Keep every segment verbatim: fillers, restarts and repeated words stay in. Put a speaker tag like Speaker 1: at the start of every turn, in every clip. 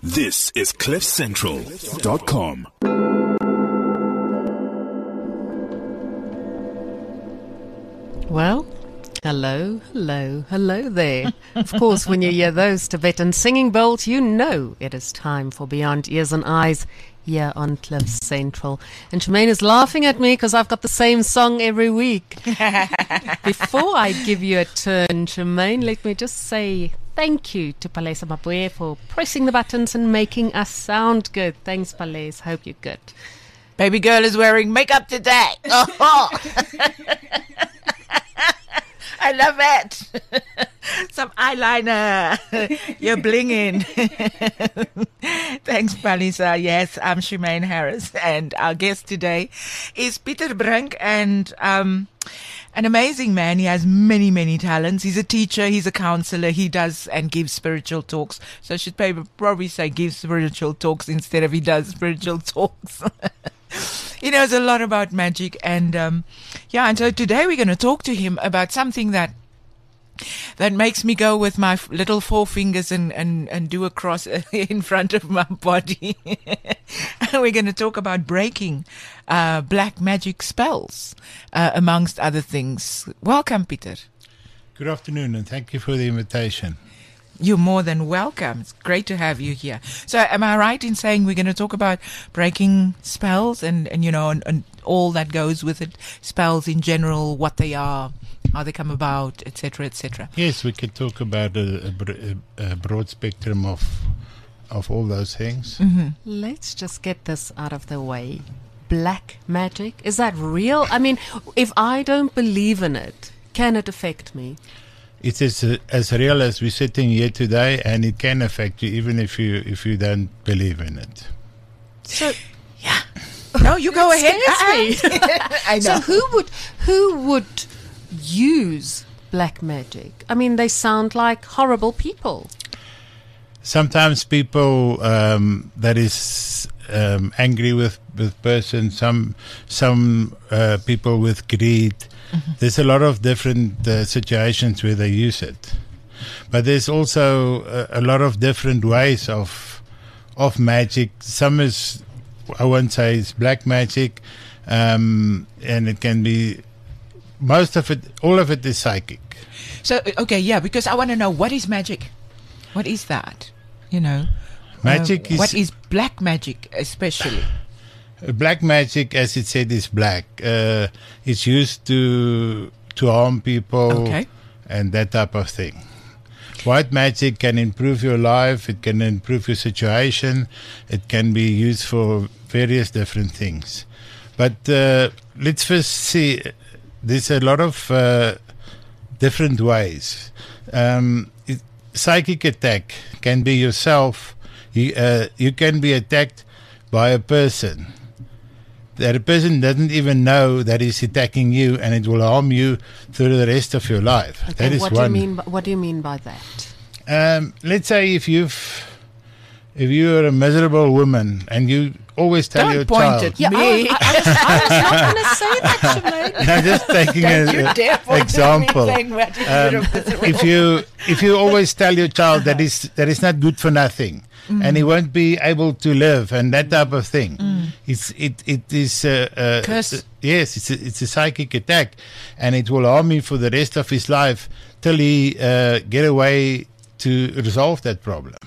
Speaker 1: This is cliff central dot com.
Speaker 2: Well, hello, hello, hello there. Of course, when you hear those Tibetan singing bowls, you know it is time for Beyond Ears and Eyes here on Cliff Central. And Shemaine is laughing at me because I've got the same song every week. Before I give you a turn, Shemaine, let me just say thank you to Palesa Mabuye for pressing the buttons and making us sound good. Thanks, Palesa. Hope you're good.
Speaker 3: Baby girl is wearing makeup today. Oh. I love it. Some eyeliner. You're blinging. Thanks, Palesa. Yes, I'm Shemaine Harris, and our guest today is Pieter Brink, and um, an amazing man. He has many, many talents. He's a teacher. He's a counselor. He does and gives spiritual talks. So I should probably say gives spiritual talks instead of he does spiritual talks. He knows a lot about magic, and um, yeah, and so today we're going to talk to him about something that that makes me go with my f- little four fingers and, and, and do a cross in front of my body. And we're going to talk about breaking uh, black magic spells, uh, amongst other things. Welcome, Pieter.
Speaker 4: Good afternoon, and thank you for the invitation.
Speaker 3: You're more than welcome. It's great to have you here. So am I right in saying we're going to talk about breaking spells and, and you know, and, and all that goes with it, spells in general, what they are, how they come about, et cetera, et cetera?
Speaker 4: Yes, we could talk about a, a, a broad spectrum of of all those things.
Speaker 2: Mm-hmm. Let's just get this out of the way. Black magic, is that real? I mean, if I don't believe in it, can it affect me?
Speaker 4: It is uh, as real as we're sitting here today, and it can affect you even if you if you don't believe in it.
Speaker 2: So,
Speaker 3: yeah. No, you go ahead.
Speaker 2: I know. So who would who would use black magic? I mean, they sound like horrible people.
Speaker 4: Sometimes people um, that is um, angry with with person. Some some uh, people with greed. Mm-hmm. There's a lot of different uh, situations where they use it, but there's also a, a lot of different ways of of magic. Some is, I won't say it's black magic, um, and it can be, most of it, all of it is psychic.
Speaker 3: So, okay, yeah, because I want to know, what is magic? What is that? You know,
Speaker 4: magic
Speaker 3: uh,
Speaker 4: is,
Speaker 3: what is black magic, especially?
Speaker 4: Black magic, as it said, is black. Uh, it's used to to harm people,
Speaker 3: okay,
Speaker 4: and that type of thing. White magic can improve your life. It can improve your situation. It can be used for various different things. But uh, let's first see. There's a lot of uh, different ways. Um, it, psychic attack can be yourself. You, uh, you can be attacked by a person that a person doesn't even know that is attacking you, and it will harm you through the rest of your life.
Speaker 2: Okay,
Speaker 4: that is
Speaker 2: what
Speaker 4: one.
Speaker 2: Do you mean by, what do you mean by that?
Speaker 4: Um, let's say if you've, if you are a miserable woman and you always tell
Speaker 3: Don't
Speaker 4: your
Speaker 3: point
Speaker 4: child.
Speaker 3: at
Speaker 2: Yeah,
Speaker 3: me.
Speaker 2: I, I, was, I was not going to say that, Shemaine.
Speaker 4: No, just taking an example. Um, if you if you always tell your child that is that is not good for nothing, mm. and he won't be able to live, and that type of thing, mm. it's it it is uh, uh,
Speaker 3: curse.
Speaker 4: Yes, it's a, it's a psychic attack, and it will harm him for the rest of his life till he uh, get away to resolve that problem.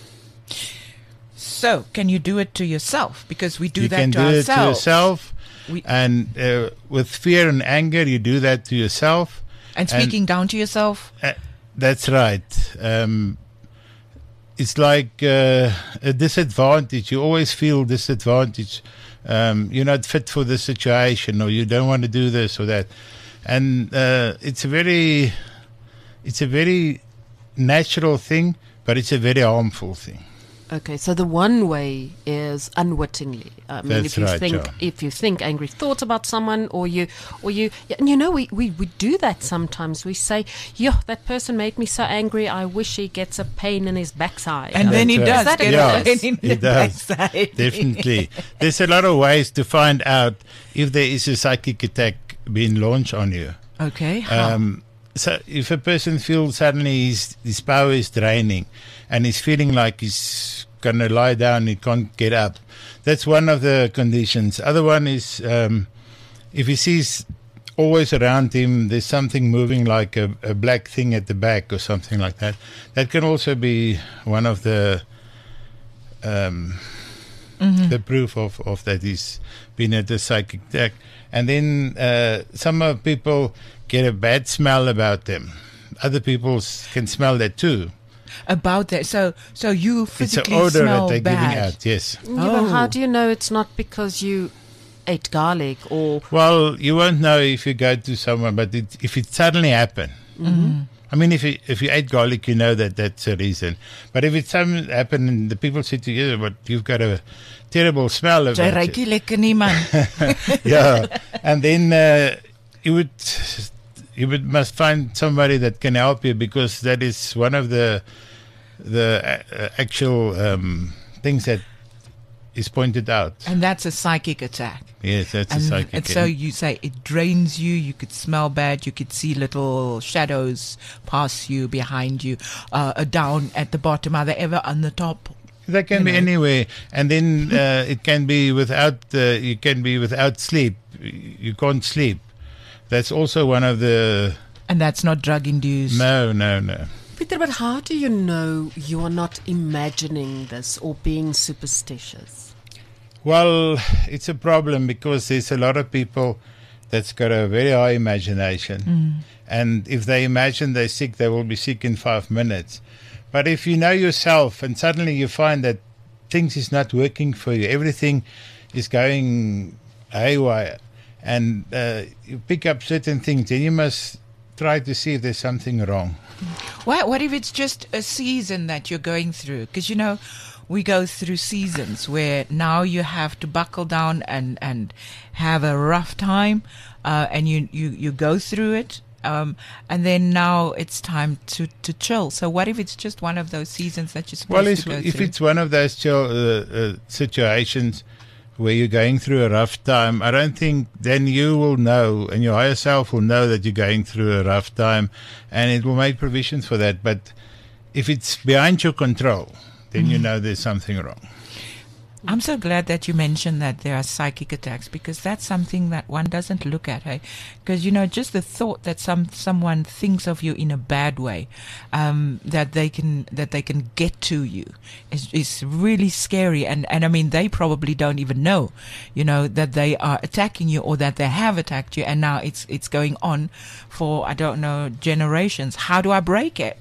Speaker 3: So, can you do it to yourself? Because we do
Speaker 4: you
Speaker 3: that
Speaker 4: can
Speaker 3: to
Speaker 4: do
Speaker 3: ourselves.
Speaker 4: it to yourself,
Speaker 3: we,
Speaker 4: and uh, with fear and anger, you do that to yourself.
Speaker 3: And speaking and, down to yourself.
Speaker 4: Uh, that's right. Um, it's like uh, a disadvantage. You always feel disadvantage. Um, you're not fit for the situation, or you don't want to do this or that, and uh, it's a very, it's a very natural thing, but it's a very harmful thing.
Speaker 2: Okay, so the one way is unwittingly. I mean,
Speaker 4: That's
Speaker 2: if you
Speaker 4: right,
Speaker 2: think
Speaker 4: Joe.
Speaker 2: if you think angry thoughts about someone, or you, or you, yeah, and you know, we, we, we do that sometimes. We say, "Yeah, that person made me so angry. I wish he gets a pain in his backside."
Speaker 3: And then he
Speaker 4: right.
Speaker 3: does
Speaker 2: That
Speaker 3: get
Speaker 4: yeah,
Speaker 3: a pain in
Speaker 4: he
Speaker 3: the
Speaker 4: does.
Speaker 3: backside.
Speaker 4: Definitely, there's a lot of ways to find out if there is a psychic attack being launched on you.
Speaker 3: Okay. How?
Speaker 4: Um, so if a person feels suddenly his, his power is draining, and he's feeling like he's going to lie down, he can't get up. That's one of the conditions. Other one is um, if he sees always around him there's something moving like a, a black thing at the back or something like that. That can also be one of the um, mm-hmm. the proof of, of that he's been at a psychic attack. And then uh, some of people get a bad smell about them. Other people s- can smell that too.
Speaker 3: About that, so so you physically
Speaker 4: it's an odor
Speaker 3: smell
Speaker 4: that they're
Speaker 3: bad.
Speaker 4: giving out. Yes.
Speaker 2: Yeah, but how
Speaker 3: Oh.
Speaker 2: do you know it's not because you ate garlic or...
Speaker 4: Well, you won't know if you go to someone, but it, if it suddenly happen.
Speaker 3: Mm-hmm.
Speaker 4: I mean, if you, if you ate garlic, you know that that's a reason. But if it suddenly happen and the people say to you, "But you've got a terrible smell of
Speaker 3: Jy
Speaker 4: it."
Speaker 3: ruik nie lekker nie, man.
Speaker 4: Yeah, and then uh, you would you would must find somebody that can help you, because that is one of the the uh, actual um, things that is pointed out.
Speaker 3: And that's a psychic attack.
Speaker 4: Yes, that's
Speaker 3: And,
Speaker 4: a psychic.
Speaker 3: and so you say it drains you, you could smell bad, you could see little shadows pass you, behind you, uh, down at the bottom. Are they ever on the top?
Speaker 4: That can
Speaker 3: you
Speaker 4: be
Speaker 3: know.
Speaker 4: anywhere, and then uh, it can be without. Uh, you can be without sleep. You can't sleep. That's also one of the.
Speaker 3: And that's not drug induced.
Speaker 4: No, no, no.
Speaker 2: Peter, but how do you know you are not imagining this or being superstitious?
Speaker 4: Well, it's a problem because there's a lot of people that's got a very high imagination,
Speaker 3: Mm.
Speaker 4: and if they imagine they're sick, they will be sick in five minutes. But if you know yourself and suddenly you find that things is not working for you, everything is going haywire, and uh, you pick up certain things, then you must try to see if there's something wrong.
Speaker 3: What, what if it's just a season that you're going through? Because, you know, we go through seasons where now you have to buckle down and, and have a rough time, uh, and you, you, you go through it. Um, and then now it's time to, to chill. So what if it's just one of those seasons that you're supposed
Speaker 4: Well, it's,
Speaker 3: to go
Speaker 4: if
Speaker 3: through?
Speaker 4: it's one of those chill, uh, uh, situations where you're going through a rough time, I don't think then you will know, and your higher self will know that you're going through a rough time, and it will make provisions for that. But if it's behind your control, then
Speaker 3: Mm.
Speaker 4: you know there's something wrong.
Speaker 3: I'm so glad that you mentioned that there are psychic attacks, because that's something that one doesn't look at, hey? Because, you know, just the thought that some someone thinks of you in a bad way, um, that they can that they can get to you, is is really scary. And and I mean, they probably don't even know, you know, that they are attacking you or that they have attacked you, and now it's it's going on for, I don't know, generations. How do I break it?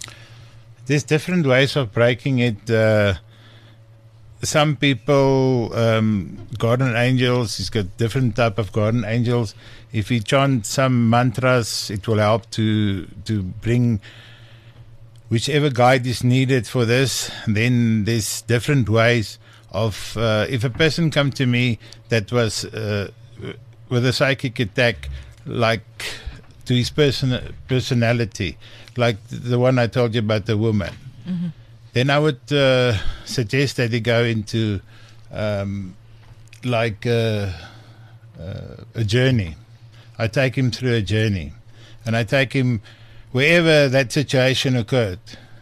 Speaker 4: There's different ways of breaking it. Uh, some people, um, guardian angels, he's got different type of guardian angels. If he chant some mantras, it will help to to bring whichever guide is needed for this. Then there's different ways of, uh, if a person come to me that was uh, with a psychic attack, like to his person personality, like the one I told you about the woman,
Speaker 3: Mm-hmm.
Speaker 4: then I would uh, suggest that he go into um, like uh, uh, a journey. I take him through a journey, and I take him wherever that situation occurred.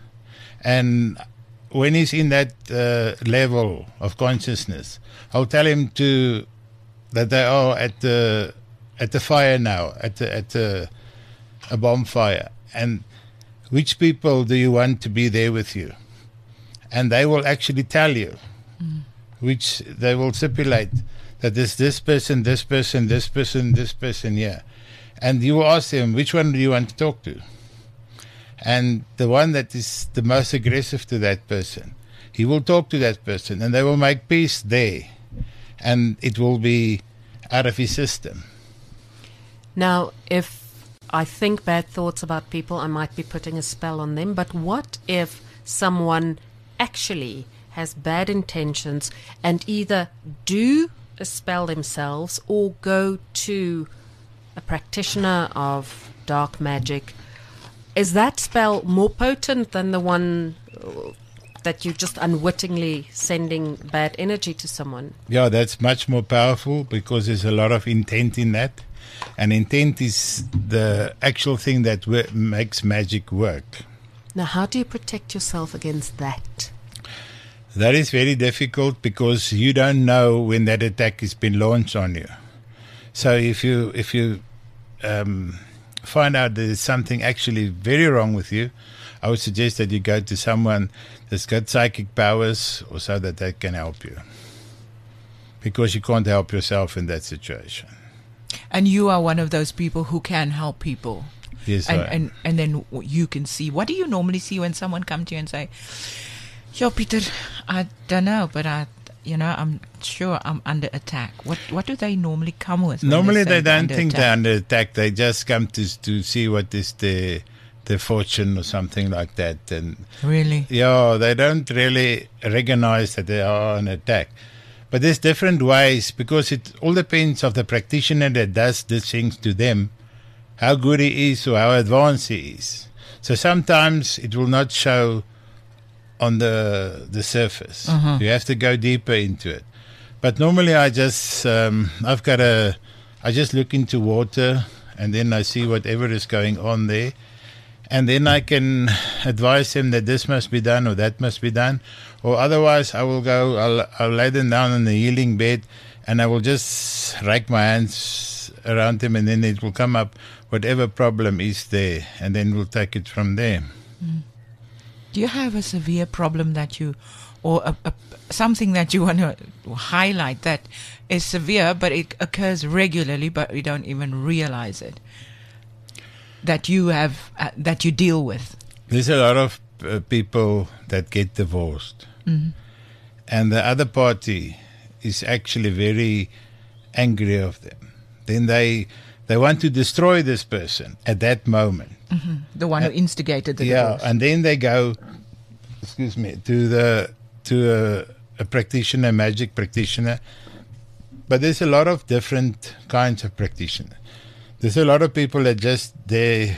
Speaker 4: And when he's in that uh, level of consciousness, I'll tell him to that they are at the at the fire now, at the, at the, a bonfire, and which people do you want to be there with you? And they will actually tell you, mm. which they will stipulate that there's this person, this person, this person, this person here. And you will ask them, which one do you want to talk to? And the one that is the most aggressive to that person, he will talk to that person, and they will make peace there. And it will be out of his system.
Speaker 2: Now, if I think bad thoughts about people, I might be putting a spell on them. But what if someone actually has bad intentions and either do a spell themselves or go to a practitioner of dark magic? Is that spell more potent than the one uh, that you're just unwittingly sending bad energy to someone?
Speaker 4: Yeah, that's much more powerful because there's a lot of intent in that. And intent is the actual thing that w- makes magic work.
Speaker 2: Now, how do you protect yourself against that?
Speaker 4: That is very difficult because you don't know when that attack has been launched on you. So if you if you um, find out there's something actually very wrong with you, I would suggest that you go to someone that's got psychic powers or so that they can help you. Because you can't help yourself in that situation.
Speaker 3: And you are one of those people who can help people.
Speaker 4: Yes,
Speaker 3: and,
Speaker 4: I am.
Speaker 3: and and then you can see. What do you normally see when someone come to you and say, "Yo, Peter, I don't know, but I, you know, I'm sure I'm under attack." What what do they normally come with? when
Speaker 4: Normally
Speaker 3: say
Speaker 4: they don't
Speaker 3: under
Speaker 4: think
Speaker 3: attack?
Speaker 4: they're under attack. They just come to to see what is the the fortune or something like that. And
Speaker 3: Really?
Speaker 4: yeah, they don't really recognize that they are on attack. But there's different ways because it all depends of the practitioner that does these things to them, how good he is or how advanced he is. So sometimes it will not show on the the surface.
Speaker 3: Uh-huh.
Speaker 4: You have to go deeper into it. But normally I just um, I've got a I just look into water and then I see whatever is going on there. And then I can advise them that this must be done or that must be done. Or otherwise I will go, I'll, I'll lay them down on the healing bed and I will just rake my hands around them and then it will come up whatever problem is there and then we'll take it from there.
Speaker 3: Do you have a severe problem that you, or a, a, something that you want to highlight that is severe, but it occurs regularly, but we don't even realize it? That you have, uh, that you deal with.
Speaker 4: There's a lot of uh, people that get divorced.
Speaker 3: Mm-hmm.
Speaker 4: And the other party is actually very angry of them. Then they they want to destroy this person at that moment.
Speaker 3: Mm-hmm. The one who instigated the
Speaker 4: yeah,
Speaker 3: divorce.
Speaker 4: and then they go, excuse me, to the to a, a practitioner, magic practitioner. But there's a lot of different kinds of practitioners. There's a lot of people that just there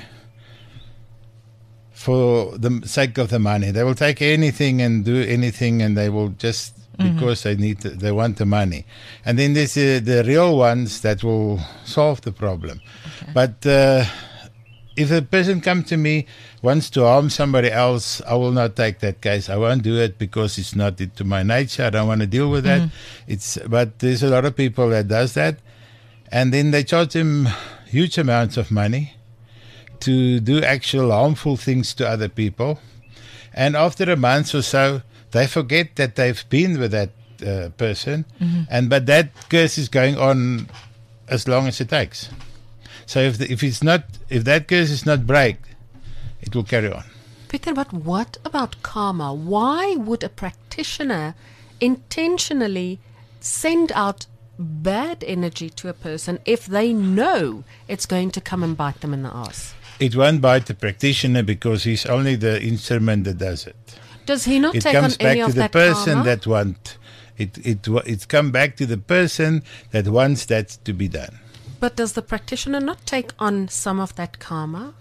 Speaker 4: for the sake of the money. They will take anything and do anything, and they will just mm-hmm. because they need, to, they want the money. And then there's uh, the real ones that will solve the problem. Okay. But uh, if a person comes to me wants to harm somebody else, I will not take that case. I won't do it because it's not to my nature. I don't want to deal with that. Mm-hmm. It's but there's a lot of people that does that, and then they charge them huge amounts of money to do actual harmful things to other people. And after a month or so, they forget that they've been with that uh, person. Mm-hmm. And but that curse is going on as long as it takes. So if the, if it's not if that curse is not break, it will carry on.
Speaker 2: Peter, but what about karma? Why would a practitioner intentionally send out bad energy to a person if they know it's going to come and bite them in the ass?
Speaker 4: It won't bite the practitioner because he's only the instrument that does it.
Speaker 2: Does he not
Speaker 4: it
Speaker 2: take
Speaker 4: comes
Speaker 2: on
Speaker 4: back
Speaker 2: any
Speaker 4: to
Speaker 2: of
Speaker 4: the
Speaker 2: that
Speaker 4: person
Speaker 2: karma?
Speaker 4: that want it. It it's come back to the person that wants that to be done.
Speaker 2: But does the practitioner not take on some of that karma?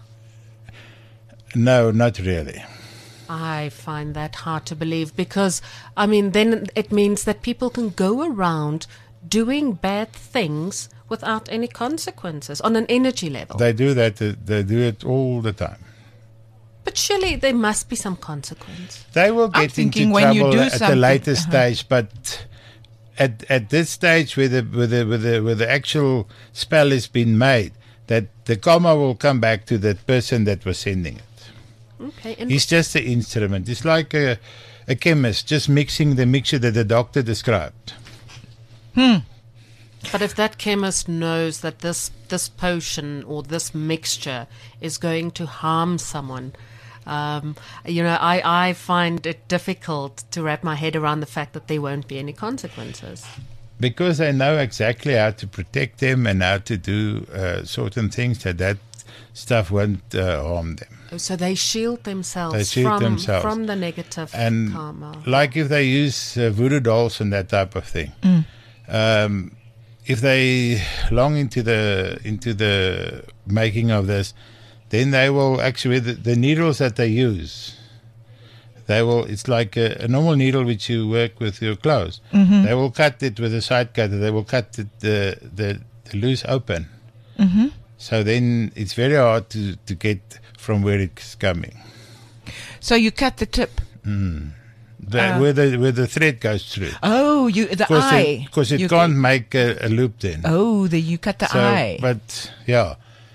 Speaker 4: No, not really.
Speaker 2: I find that hard to believe because, I mean, then it means that people can go around doing bad things without any consequences on an energy level.
Speaker 4: They do that. They do it all the time.
Speaker 2: But surely there must be some consequence.
Speaker 4: They will
Speaker 3: I'm
Speaker 4: get
Speaker 3: thinking
Speaker 4: into
Speaker 3: when you
Speaker 4: trouble
Speaker 3: do
Speaker 4: at a
Speaker 3: something-
Speaker 4: later
Speaker 3: uh-huh.
Speaker 4: stage, but at at this stage, where the where the where the, where the actual spell has been made, that the karma will come back to that person that was sending it.
Speaker 2: Okay. And
Speaker 4: He's just the instrument. It's like a a chemist just mixing the mixture that the doctor described.
Speaker 3: Hmm.
Speaker 2: But if that chemist knows that this this potion or this mixture is going to harm someone, um, you know, I, I find it difficult to wrap my head around the fact that there won't be any consequences.
Speaker 4: Because they know exactly how to protect them and how to do uh, certain things that that stuff won't uh, harm them.
Speaker 2: So they shield themselves,
Speaker 4: They shield
Speaker 2: from,
Speaker 4: themselves.
Speaker 2: from the negative
Speaker 4: And
Speaker 2: karma.
Speaker 4: like if they use uh, voodoo dolls and that type of thing,
Speaker 3: Mm.
Speaker 4: um, if they long into the into the making of this, then they will actually the, the needles that they use. They will. It's like a, a normal needle which you work with your clothes.
Speaker 3: Mm-hmm.
Speaker 4: They will cut it with a side cutter. They will cut it, the, the the loose open.
Speaker 3: Mm-hmm.
Speaker 4: So then it's very hard to, to get from where it's coming.
Speaker 3: So you cut the tip.
Speaker 4: Mm. The,
Speaker 3: Uh,
Speaker 4: where the where the thread goes through.
Speaker 3: Oh, you the eye.
Speaker 4: Because it,
Speaker 3: You
Speaker 4: can't
Speaker 3: can-
Speaker 4: make a, a loop then.
Speaker 3: Oh, the you cut the
Speaker 4: so,
Speaker 3: eye.
Speaker 4: But yeah,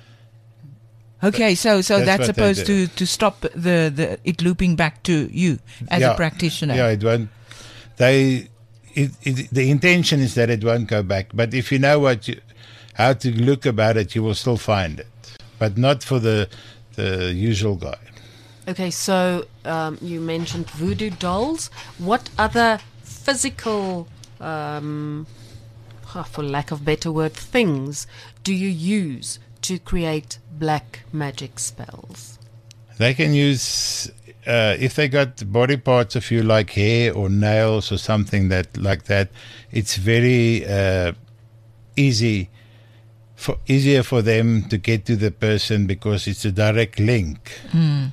Speaker 3: Okay, so so
Speaker 4: That's
Speaker 3: that's,
Speaker 4: what they
Speaker 3: supposed
Speaker 4: do.
Speaker 3: to, to stop the, the it looping back to you as
Speaker 4: yeah,
Speaker 3: a practitioner.
Speaker 4: Yeah, it won't. They, it, it, the intention is that it won't go back. But if you know what you, how to look about it, you will still find it. But not for the the usual guy.
Speaker 2: Okay, so um, you mentioned voodoo dolls. What other physical, um, ah, for lack of better word, things do you use to create black magic spells?
Speaker 4: They can use uh, if they got body parts of you like hair or nails or something that like that. It's very uh, easy. For, easier for them to get to the person because it's a direct link.
Speaker 3: Mm.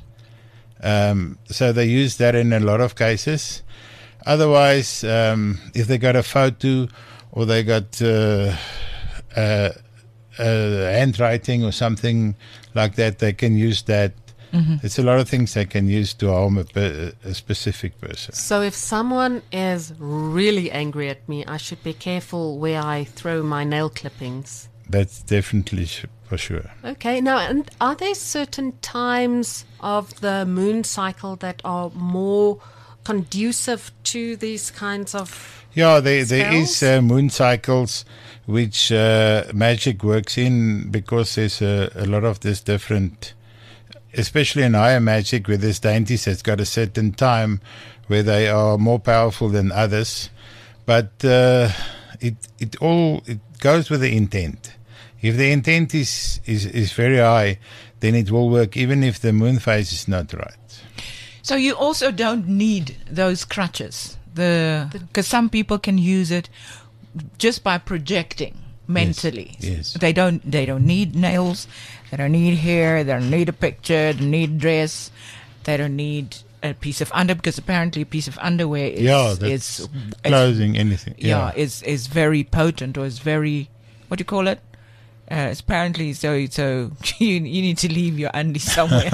Speaker 4: Um, so they use that in a lot of cases. Otherwise, um, if they got a photo or they got uh, uh, uh, handwriting or something like that, they can use that.
Speaker 3: Mm-hmm.
Speaker 4: It's a lot of things they can use to harm a, per, a specific person.
Speaker 2: So if someone is really angry at me, I should be careful where I throw my nail clippings.
Speaker 4: That's definitely sh- for sure.
Speaker 2: Okay, now, and are there certain times of the moon cycle that are more conducive to these kinds of...
Speaker 4: Yeah, there, there is
Speaker 2: spells?
Speaker 4: uh, moon cycles which uh, magic works in because there's a, a lot of this different, especially in higher magic where there's deities that's got a certain time where they are more powerful than others. But uh, it it all it goes with the intent. If the intent is, is, is very high, then it will work even if the moon phase is not right.
Speaker 3: So you also don't need those crutches. The because some people can use it just by projecting mentally.
Speaker 4: yes.
Speaker 3: They don't they don't need nails, they don't need hair, they don't need a picture, they don't need dress, they don't need a piece of under because apparently a piece of underwear is
Speaker 4: yeah, that's
Speaker 3: is,
Speaker 4: clothing, anything.
Speaker 3: yeah,
Speaker 4: Yeah.
Speaker 3: is is very potent or is very what do you call it? Uh, it's apparently so so you you need to leave your undies somewhere.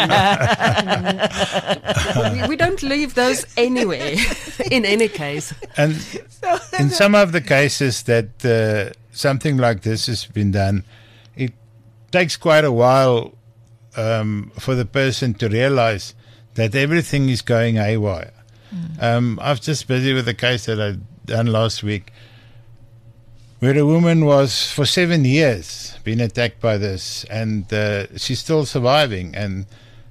Speaker 2: we, we don't leave those anywhere, in any case.
Speaker 4: And in some of the cases that uh, something like this has been done, it takes quite a while um, for the person to realize that everything is going haywire. Mm. Um, I was just busy with a case that I done last week where a woman was for seven years been attacked by this, and uh, she's still surviving. And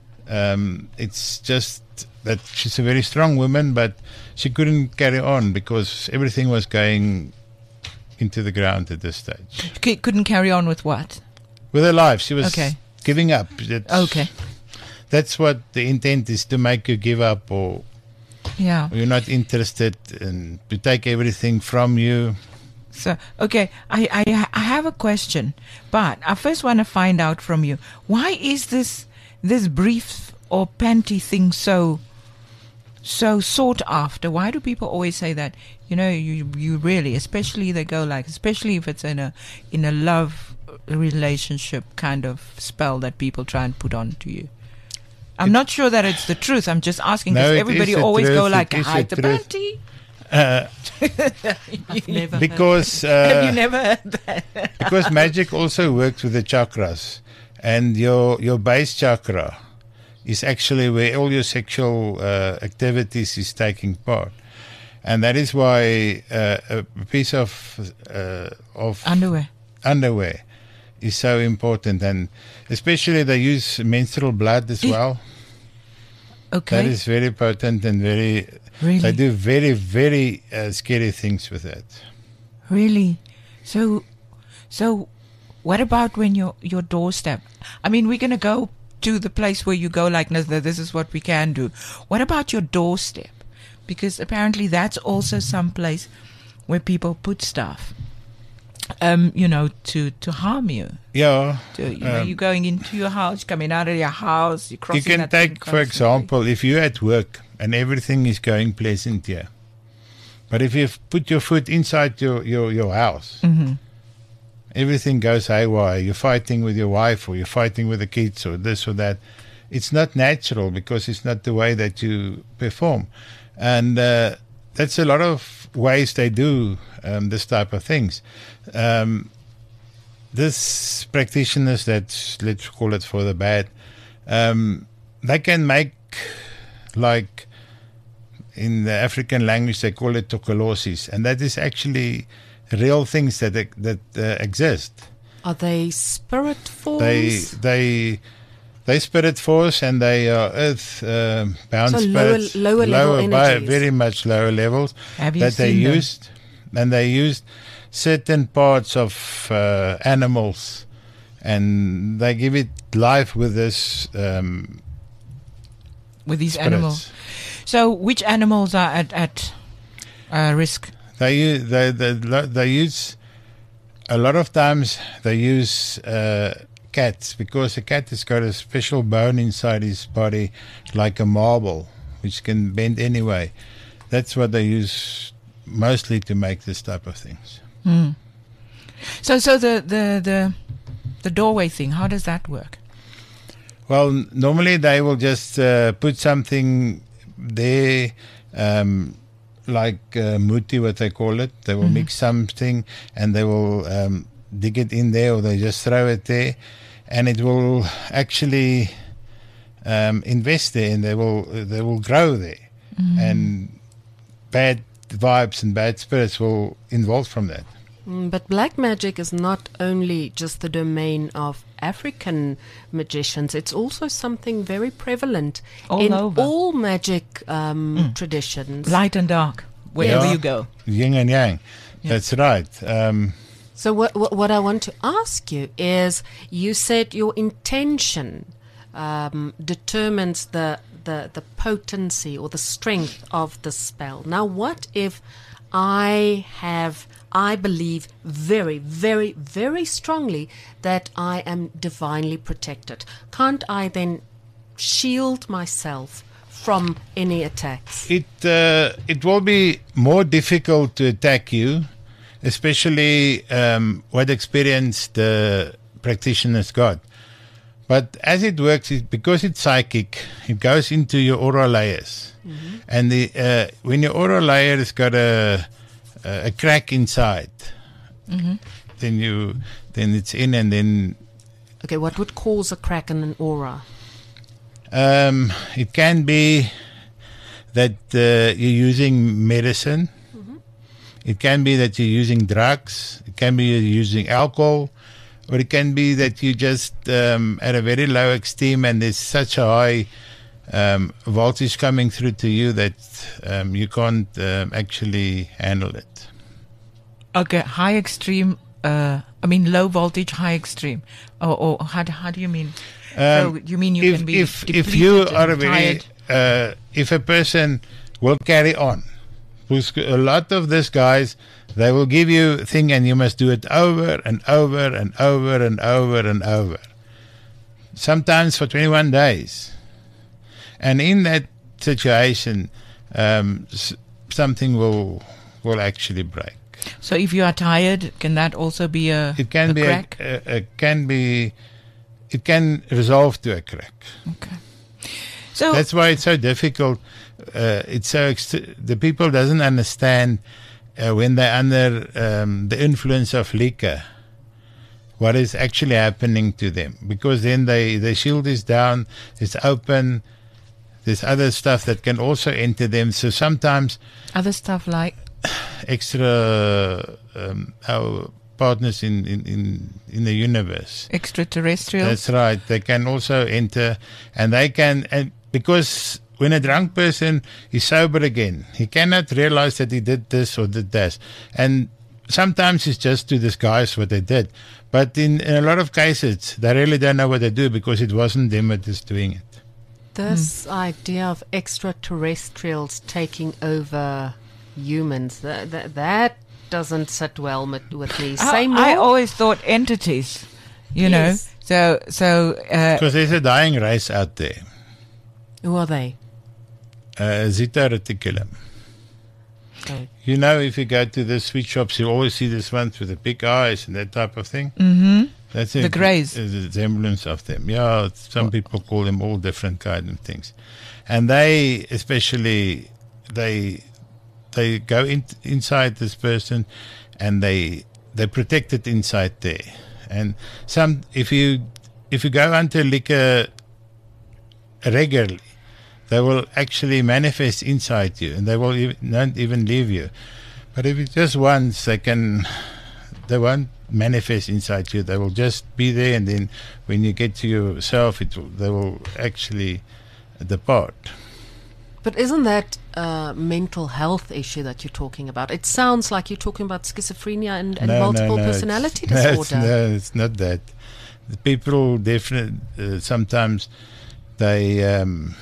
Speaker 4: um, it's just that she's a very strong woman, but she couldn't carry on because everything was going into the ground at this stage.
Speaker 3: C- couldn't carry on with what?
Speaker 4: With her life, she was
Speaker 3: Okay.
Speaker 4: giving up. That's,
Speaker 3: Okay.
Speaker 4: That's what the intent is, to make you give up, or
Speaker 3: Yeah.
Speaker 4: you're not interested, and to take everything from you.
Speaker 3: So, okay, I, I I have a question, but I first want to find out from you, why is this this brief or panty thing so so sought after? Why do people always say that? You know, you you really, especially they go like, especially if it's in a in a love relationship kind of spell that people try and put on to you. I'm not sure that it's the truth. I'm just asking
Speaker 4: No,
Speaker 3: because
Speaker 4: it
Speaker 3: everybody
Speaker 4: is the
Speaker 3: always go
Speaker 4: truth.
Speaker 3: like,
Speaker 4: It is
Speaker 3: hide
Speaker 4: the
Speaker 3: the
Speaker 4: truth.
Speaker 3: panty.
Speaker 4: Uh,
Speaker 2: I've never heard.
Speaker 4: because
Speaker 3: Have you
Speaker 4: uh,
Speaker 3: never heard that?
Speaker 4: because magic also works with the chakras, and your your base chakra is actually where all your sexual uh, activities is taking part, and that is why uh, a piece of uh, of
Speaker 3: Underwear.
Speaker 4: underwear is so important, and especially they use menstrual blood as well.
Speaker 3: Okay.
Speaker 4: That is very potent and very.
Speaker 3: Really?
Speaker 4: They do very very uh, scary things with that.
Speaker 3: Really? So, so, what about when your your doorstep? I mean, we're gonna go to the place where you go like, "No, this is what we can do." What about your doorstep? Because apparently that's also some place where people put stuff, um, you know, to to harm you.
Speaker 4: Yeah.
Speaker 3: To, you know,
Speaker 4: um,
Speaker 3: you're going into your house, coming out of your house, you're
Speaker 4: You
Speaker 3: crossing.
Speaker 4: can
Speaker 3: that thing
Speaker 4: take, for
Speaker 3: constantly.
Speaker 4: example, if you're at work and everything is going pleasant here, but if you put your foot inside your, your, your house,
Speaker 3: Mhm.
Speaker 4: everything goes haywire. You're fighting with your wife, or you're fighting with the kids, or this or that. It's not natural because it's not the way that you perform. And uh, that's a lot of ways they do um, this type of things. Um, this practitioners that, let's call it for the bad, um, they can make, like in the African language they call it tokolosis, and that is actually real things that that uh, exist.
Speaker 2: Are they spirit forms?
Speaker 4: They they they spirit force, and they are earth uh, bound
Speaker 2: So lower-
Speaker 4: spirits,
Speaker 2: lower level
Speaker 4: bi-
Speaker 2: energies.
Speaker 4: very much lower levels.
Speaker 3: Have you
Speaker 4: that they
Speaker 3: seen them?
Speaker 4: used, and they used certain parts of uh, animals, and they give it life with this um,
Speaker 3: With these
Speaker 4: spirits.
Speaker 3: animals. So, which animals are at at uh, risk?
Speaker 4: They use they, they they use a lot of times they use uh, cats, because a cat has got a special bone inside his body like a marble, which can bend anyway. That's what they use mostly to make this type of things.
Speaker 3: Mm. So, so the, the the the doorway thing. How does that work?
Speaker 4: Well, n- normally they will just uh, put something there, um, like uh, muti, what they call it. They will mix something and they will um, dig it in there, or they just throw it there, and it will actually um, invest there, and they will they will grow there, and bad vibes and bad spirits will involve from that.
Speaker 2: Mm, But black magic is not only just the domain of African magicians, it's also something very prevalent
Speaker 3: All
Speaker 2: in
Speaker 3: over.
Speaker 2: all magic um, traditions.
Speaker 3: Light and dark, wherever
Speaker 4: Yeah.
Speaker 3: you go.
Speaker 4: Yin and yang. That's right. Um,
Speaker 2: So what, what what I want to ask you is, you said your intention um, determines the, the the potency or the strength of the spell. Now, what if I have I believe very, very, very strongly that I am divinely protected? Can't I then shield myself from any attacks?
Speaker 4: It uh, it will be more difficult to attack you, especially um, what experience the practitioner's got. But as it works, it, because it's psychic, it goes into your aura layers, and the uh, when your aura layer has got a a, a crack inside, then you then it's in, and then
Speaker 2: Okay, what would cause a crack in an aura?
Speaker 4: Um, it can be that uh, you're using medicine. It can be that you're using drugs. It can be you're using alcohol. Or it can be that you just um, at a very low esteem, and there's such a high um, voltage coming through to you that um, you can't um, actually handle it.
Speaker 3: Okay, high extreme. Uh, I mean, low voltage, high extreme. Or, or how, do- how do you mean? so you mean you
Speaker 4: if,
Speaker 3: can be
Speaker 4: if,
Speaker 3: depleted
Speaker 4: if you
Speaker 3: and
Speaker 4: are a very
Speaker 3: tired?
Speaker 4: uh, if a person will carry on, who's a lot of these guys, they will give you a thing and you must do it over and over and over and over and over, sometimes for twenty-one days, and in that situation um, s- something will will actually break.
Speaker 3: So if you are tired, can that also be a,
Speaker 4: It can
Speaker 3: a
Speaker 4: be
Speaker 3: crack?
Speaker 4: A, a, a can be it can resolve to a crack.
Speaker 3: Okay. So
Speaker 4: That's why it's so difficult. Uh, it's so ex- the people doesn't understand uh, when they're under um, the influence of liquor, what is actually happening to them, because then they the shield is down, it's open. There's other stuff that can also enter them. So sometimes
Speaker 3: other stuff like
Speaker 4: extra um, our partners in, in, in, in the universe.
Speaker 3: extraterrestrial.
Speaker 4: That's right. They can also enter, and they can, and because when a drunk person is sober again, he cannot realize that he did this or did that, and sometimes it's just to disguise what they did. But in, in a lot of cases, they really don't know what they do because it wasn't them that is doing it.
Speaker 2: This idea of extraterrestrials taking over humans, that, that, that doesn't sit well with, with me.
Speaker 3: I-
Speaker 2: Say more.
Speaker 3: I always thought entities, you know.
Speaker 2: Yes.
Speaker 3: So so uh,
Speaker 4: Because there's a dying race out there,
Speaker 2: Who are they?
Speaker 4: uh, Zeta Reticulum.
Speaker 2: Okay.
Speaker 4: You know, if you go to the sweet shops, you always see this ones with the big eyes and that type of thing. Mm-hmm. That's
Speaker 3: The
Speaker 4: a,
Speaker 3: greys.
Speaker 4: a resemblance of them. Yeah, some people call them all different kind of things. And they especially they they go in, inside this person, and they they protect it inside there. And some, if you if you go onto liquor regularly, they will actually manifest inside you, and they will ev- not even leave you. But if it's just once, they can they won't manifest inside you. They will just be there, and then when you get to yourself, it will, they will actually depart.
Speaker 2: But isn't that a mental health issue that you're talking about? It sounds like you're talking about schizophrenia and, and
Speaker 4: No,
Speaker 2: multiple
Speaker 4: no, no,
Speaker 2: personality
Speaker 4: it's, no,
Speaker 2: disorder.
Speaker 4: it's, no, it's not that. The people definitely uh, sometimes they um,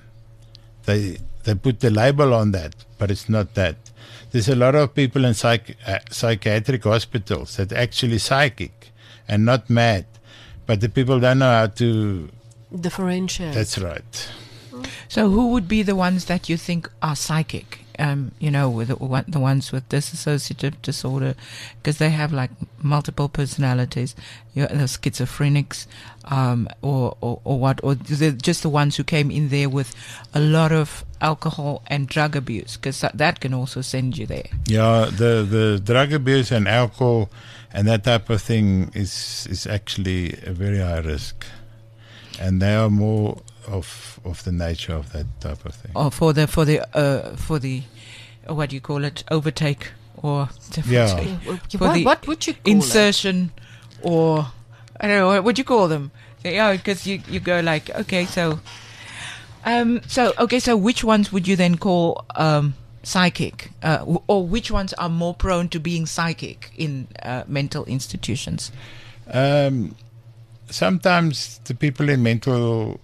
Speaker 4: they they put the label on that, but it's not that. There's a lot of people in psych, uh, psychiatric hospitals that are actually psychic and not mad, but the people don't know how to.
Speaker 2: Differentiate.
Speaker 4: That's right.
Speaker 3: So who would be the ones that you think are psychic? Um, you know, with the, the ones with dissociative disorder, because they have like multiple personalities. You know, the schizophrenics, um, or, or or what, or they're just the ones who came in there with a lot of alcohol and drug abuse, because that, that can also send you there.
Speaker 4: Yeah, the the drug abuse and alcohol and that type of thing is is actually a very high risk, and they are more of of the nature of that type of thing.
Speaker 3: Or for the for the uh, for the uh, what do you call it, overtake, or
Speaker 4: Yeah.
Speaker 2: Yeah, well,
Speaker 3: for
Speaker 2: what,
Speaker 3: the
Speaker 2: what would you call
Speaker 3: insertion, or I don't know, what would you call them? Yeah, because you you go like, okay, so um so okay, so which ones would you then call um psychic, uh, w- or which ones are more prone to being psychic in uh, mental institutions?
Speaker 4: Um, sometimes the people in mental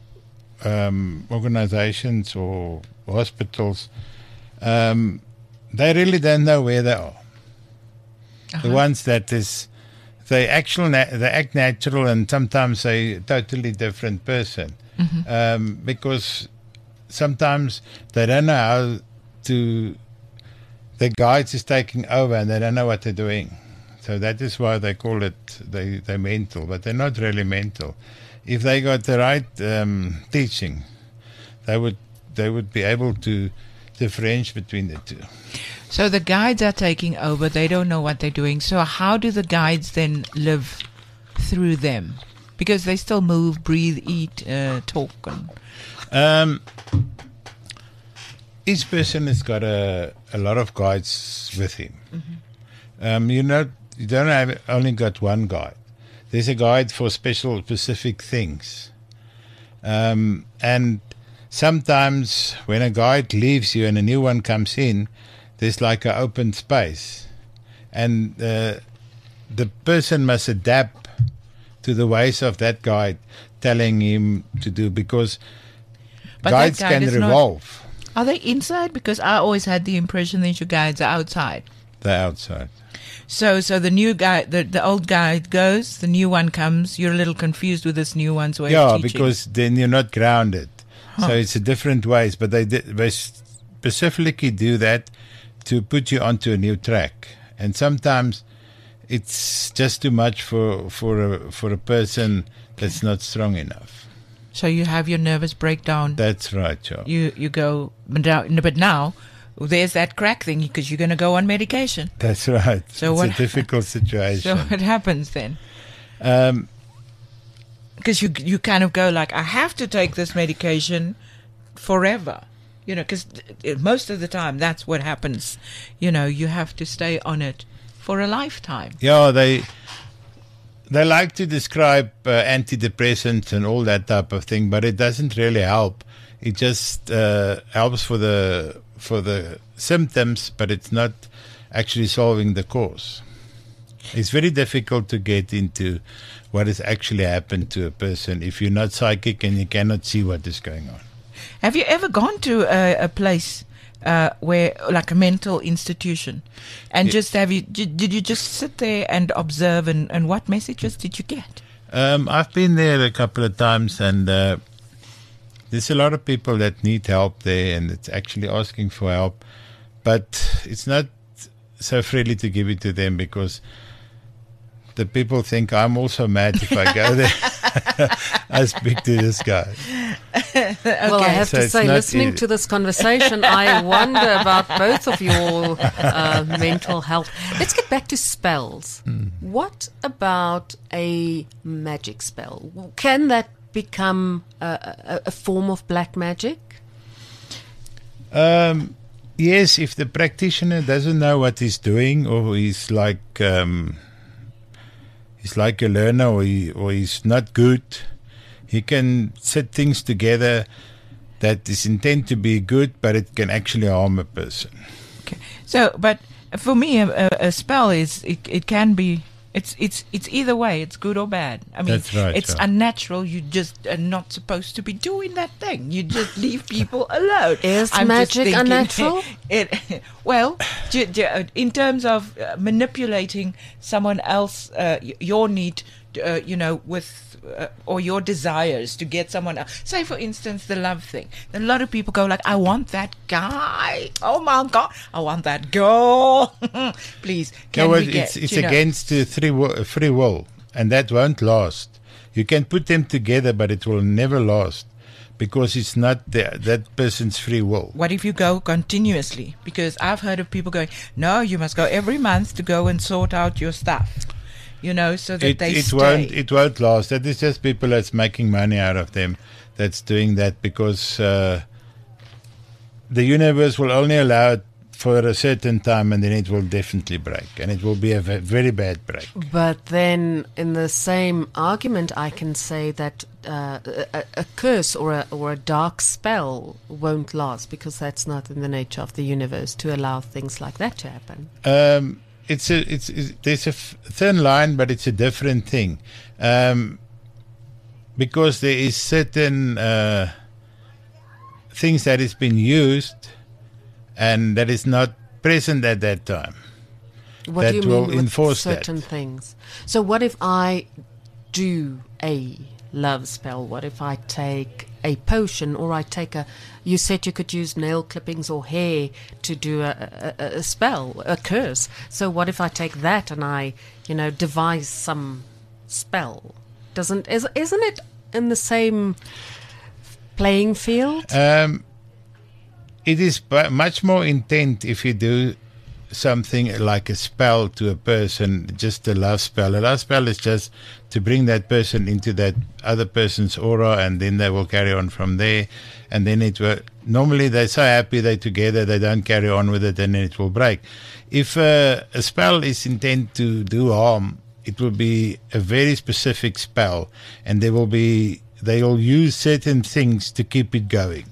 Speaker 4: um, organizations or hospitals, um, they really don't know where they are. The ones that is, they actual na- they act natural, and sometimes they a totally different person, um, because sometimes they don't know how to. The guides is taking over, and they don't know what they're doing. So that is why they call it they they're mental, but they're not really mental. If they got the right um, teaching, they would they would be able to differentiate between the two.
Speaker 3: So the guides are taking over. They don't know what they're doing. So how do the guides then live through them? Because they still move, breathe, eat, uh, talk. And
Speaker 4: Um, each person has got a, a lot of guides with him. Um, you know, you don't have only got one guide. There's a guide for special, specific things. Um, and sometimes when a guide leaves you and a new one comes in, there's like an open space. And uh, the person must adapt to the ways of that guide telling him to do, because
Speaker 3: But that
Speaker 4: guides
Speaker 3: guide
Speaker 4: can
Speaker 3: is not-
Speaker 4: revolve.
Speaker 3: are they inside? Because I always had the impression that your guides are outside.
Speaker 4: They're outside.
Speaker 3: So, so the new guy, the, the old guide goes, the new one comes. You're a little confused with this new one's way
Speaker 4: Yeah,
Speaker 3: of teaching.
Speaker 4: because then you're not grounded.
Speaker 3: Huh.
Speaker 4: So it's a different ways, but they, di- they specifically do that to put you onto a new track. And sometimes it's just too much for for a, for a person that's not strong enough.
Speaker 3: So you have your nervous breakdown.
Speaker 4: That's right, Joe.
Speaker 3: You you go, but now, but now there's that crack thing because you're going to go on medication.
Speaker 4: That's right.
Speaker 3: So
Speaker 4: it's
Speaker 3: what-
Speaker 4: a difficult situation.
Speaker 3: So what happens then?
Speaker 4: um,
Speaker 3: Because you you kind of go like, I have to take this medication forever, you know, because most of the time that's what happens. You know, you have to stay on it for a lifetime.
Speaker 4: yeah, they they like to describe uh, antidepressants and all that type of thing, but it doesn't really help. It just uh, helps for the for the symptoms, but it's not actually solving the cause. It's very difficult to get into what has actually happened to a person if you're not psychic and you cannot see what is going on.
Speaker 3: Have you ever gone to a, a place uh, where, like a mental institution, and
Speaker 4: Yeah.
Speaker 3: just have you? Did, did you just sit there and observe? And, and what messages did you get?
Speaker 4: Um, I've been there a couple of times, and uh, there's a lot of people that need help there, and it's actually asking for help, but it's not so freely to give it to them because the people think I'm also mad if I go there. I speak to this guy.
Speaker 3: Okay.
Speaker 2: Well, I have
Speaker 4: So
Speaker 2: to
Speaker 4: it's
Speaker 2: say,
Speaker 4: not
Speaker 2: listening
Speaker 4: easy.
Speaker 2: to this conversation, I wonder about both of your uh, mental health. Let's get back to spells.
Speaker 4: Hmm.
Speaker 2: What about a magic spell? Can that become a, a, a form of black magic?
Speaker 4: Um, yes, if the practitioner doesn't know what he's doing, or he's like um, he's like a learner, or he, or he's not good, he can set things together that is intended to be good, but it can actually harm a person.
Speaker 3: Okay. So, but for me, a, a, a spell is it, it can be. It's it's it's either way. It's good or bad. I mean,
Speaker 4: That's right,
Speaker 3: it's
Speaker 4: yeah.
Speaker 3: unnatural. You just are not supposed to be doing that thing. You just leave people alone.
Speaker 2: Is
Speaker 3: I'm just
Speaker 2: magic
Speaker 3: thinking
Speaker 2: unnatural?
Speaker 3: It well, ju- ju- in terms of uh, manipulating someone else, uh, y- your need, uh, you know, with. Uh, or your desires to get someone else. Say, for instance, the love thing. A lot of people go like, I want that guy. Oh my God, I want that girl. Please, can
Speaker 4: Yeah, well,
Speaker 3: we get?
Speaker 4: it's it's
Speaker 3: you know-
Speaker 4: against the free will, free will, and that won't last. You can put them together, but it will never last because it's not the, that person's free will.
Speaker 3: What if you go continuously? Because I've heard of people going, no, you must go every month to go and sort out your stuff. You know, so that
Speaker 4: It,
Speaker 3: they
Speaker 4: it
Speaker 3: stay.
Speaker 4: won't it won't last. That is just people that's making money out of them, that's doing that because uh, the universe will only allow it for a certain time, and then it will definitely break, and it will be a ve- very bad break.
Speaker 2: But then, in the same argument, I can say that uh, a, a curse or a, or a dark spell won't last because that's not in the nature of the universe to allow things like that to happen.
Speaker 4: Um, it's a it's, it's there's a f- thin line, but it's a different thing, um, because there is certain uh, things that has been used and that is not present at that time.
Speaker 2: What
Speaker 4: That
Speaker 2: do you
Speaker 4: will
Speaker 2: mean with
Speaker 4: enforce that.
Speaker 2: certain things? So what if I do a love spell? What if I take a potion, or I take a... You said you could use nail clippings or hair to do a, a, a spell, a curse. So what if I take that and I, you know, devise some spell? Doesn't is, isn't it in the same playing field?
Speaker 4: Um, it is bu- much more intent if you do something like a spell to a person, just a love spell. A love spell is just to bring that person into that other person's aura, and then they will carry on from there. And then it will, normally they're so happy they're together, they don't carry on with it, and then it will break. If uh, a spell is intended to do harm, it will be a very specific spell, and there will be, they will use certain things to keep it going.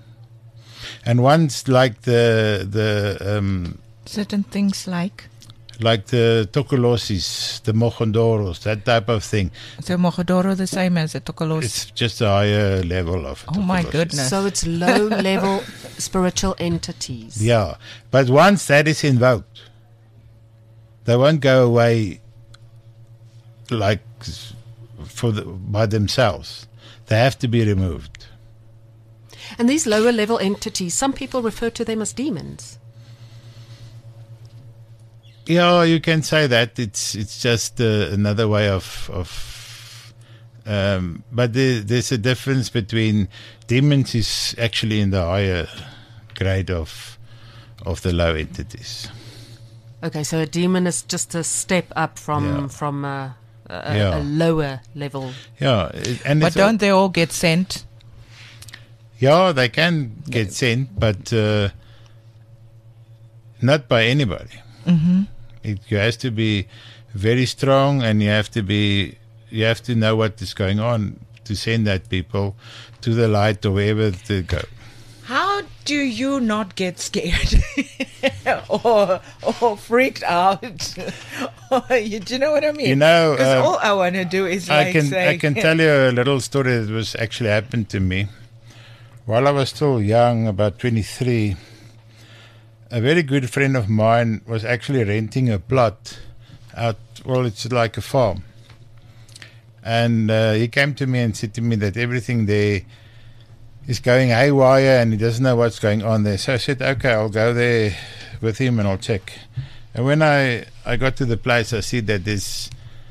Speaker 4: And once, like the the um,
Speaker 3: Certain things like...
Speaker 4: like the Tokolosis, the Mogondoros, that type of thing.
Speaker 3: Is the Mogodoro the same as the Tokolos?
Speaker 4: It's just a higher level of
Speaker 3: Oh my
Speaker 4: Tokolosis.
Speaker 3: goodness.
Speaker 2: So it's low-level spiritual entities.
Speaker 4: Yeah, but once that is invoked, they won't go away like for the, by themselves. They have to be removed.
Speaker 2: And these lower-level entities, some people refer to them as demons.
Speaker 4: Yeah, you can say that. It's it's just uh, another way of of. Um, but there, there's a difference between demons is actually in the higher grade of of the low entities.
Speaker 2: Okay, so a demon is just a step up from
Speaker 4: Yeah.
Speaker 2: from a, a,
Speaker 4: Yeah.
Speaker 2: a lower level.
Speaker 4: Yeah, it- and
Speaker 3: But
Speaker 4: it's al-
Speaker 3: don't they all get sent?
Speaker 4: yeah, they can get sent, but uh, not by anybody.
Speaker 3: Mm-hmm.
Speaker 4: It you has to be very strong, and you have to be you have to know what is going on to send that people to the light or wherever to go.
Speaker 3: How do you not get scared or or freaked out? Or, you, do you know what I mean?
Speaker 4: You know,
Speaker 3: because
Speaker 4: um,
Speaker 3: all I want to do is
Speaker 4: I
Speaker 3: like
Speaker 4: can
Speaker 3: say,
Speaker 4: I can tell you a little story that was actually happened to me while I was still young, about twenty-three. A very good friend of mine was actually renting a plot out. Well, it's like a farm, and uh, he came to me and said to me that everything there is going haywire, and he doesn't know what's going on there. So I said, okay, I'll go there with him and I'll check. And when I, I got to the place, I see that there's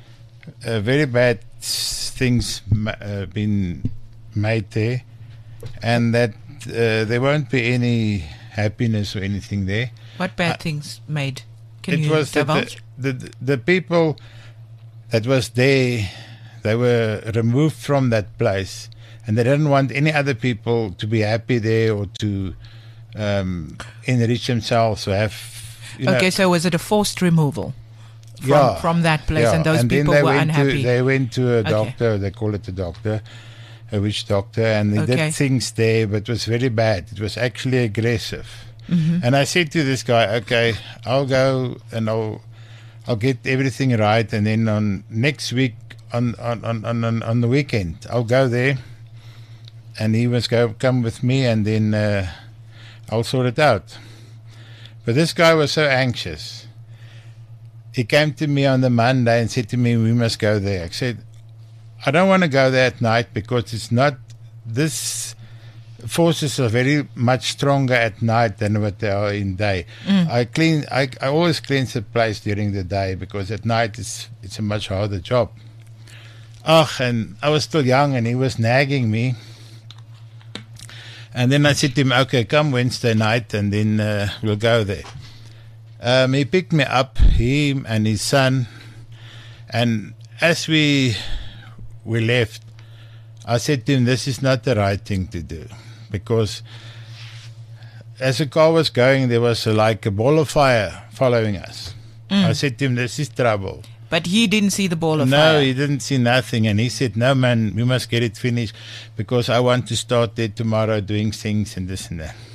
Speaker 4: uh, very bad things ma- uh, been made there, and that uh, there won't be any happiness or anything there.
Speaker 3: What bad
Speaker 4: Uh,
Speaker 3: things made? Can
Speaker 4: it
Speaker 3: you
Speaker 4: was that
Speaker 3: divulge?
Speaker 4: the, the the people that was there, they were removed from that place, and they didn't want any other people to be happy there or to um, enrich themselves or have. You
Speaker 3: Okay,
Speaker 4: know,
Speaker 3: so was it a forced removal from,
Speaker 4: yeah,
Speaker 3: from that place,
Speaker 4: yeah.
Speaker 3: and those
Speaker 4: then
Speaker 3: people
Speaker 4: they
Speaker 3: were
Speaker 4: went
Speaker 3: unhappy?
Speaker 4: To, they went to a
Speaker 3: Okay.
Speaker 4: doctor. They call it a doctor, a witch doctor, and they
Speaker 3: Okay.
Speaker 4: did things there, but it was very bad. It was actually aggressive.
Speaker 3: Mm-hmm.
Speaker 4: And I said to this guy, "Okay, I'll go and I'll I'll get everything right, and then on next week on on on on, on, on the weekend I'll go there, and he must go come with me, and then uh, I'll sort it out." But this guy was so anxious. He came to me on the Monday and said to me, "We must go there." I said, "I don't want to go there at night because it's not, this forces are very much stronger at night than what they are in day."
Speaker 3: Mm.
Speaker 4: I clean, I, I always cleanse the place during the day because at night it's, it's a much harder job. Ugh, and I was still young and he was nagging me. And then I said to him, "Okay, come Wednesday night and then uh, we'll go there." Um, he picked me up, him and his son, and as we we left, I said to him, "This is not the right thing to do," because as the car was going, there was a, like a ball of fire following us.
Speaker 3: Mm.
Speaker 4: I said to him, "This is trouble."
Speaker 3: But he didn't see the ball of
Speaker 4: no,
Speaker 3: fire.
Speaker 4: he didn't see nothing, and he said, "No, man, we must get it finished because I want to start there tomorrow doing things and this and that."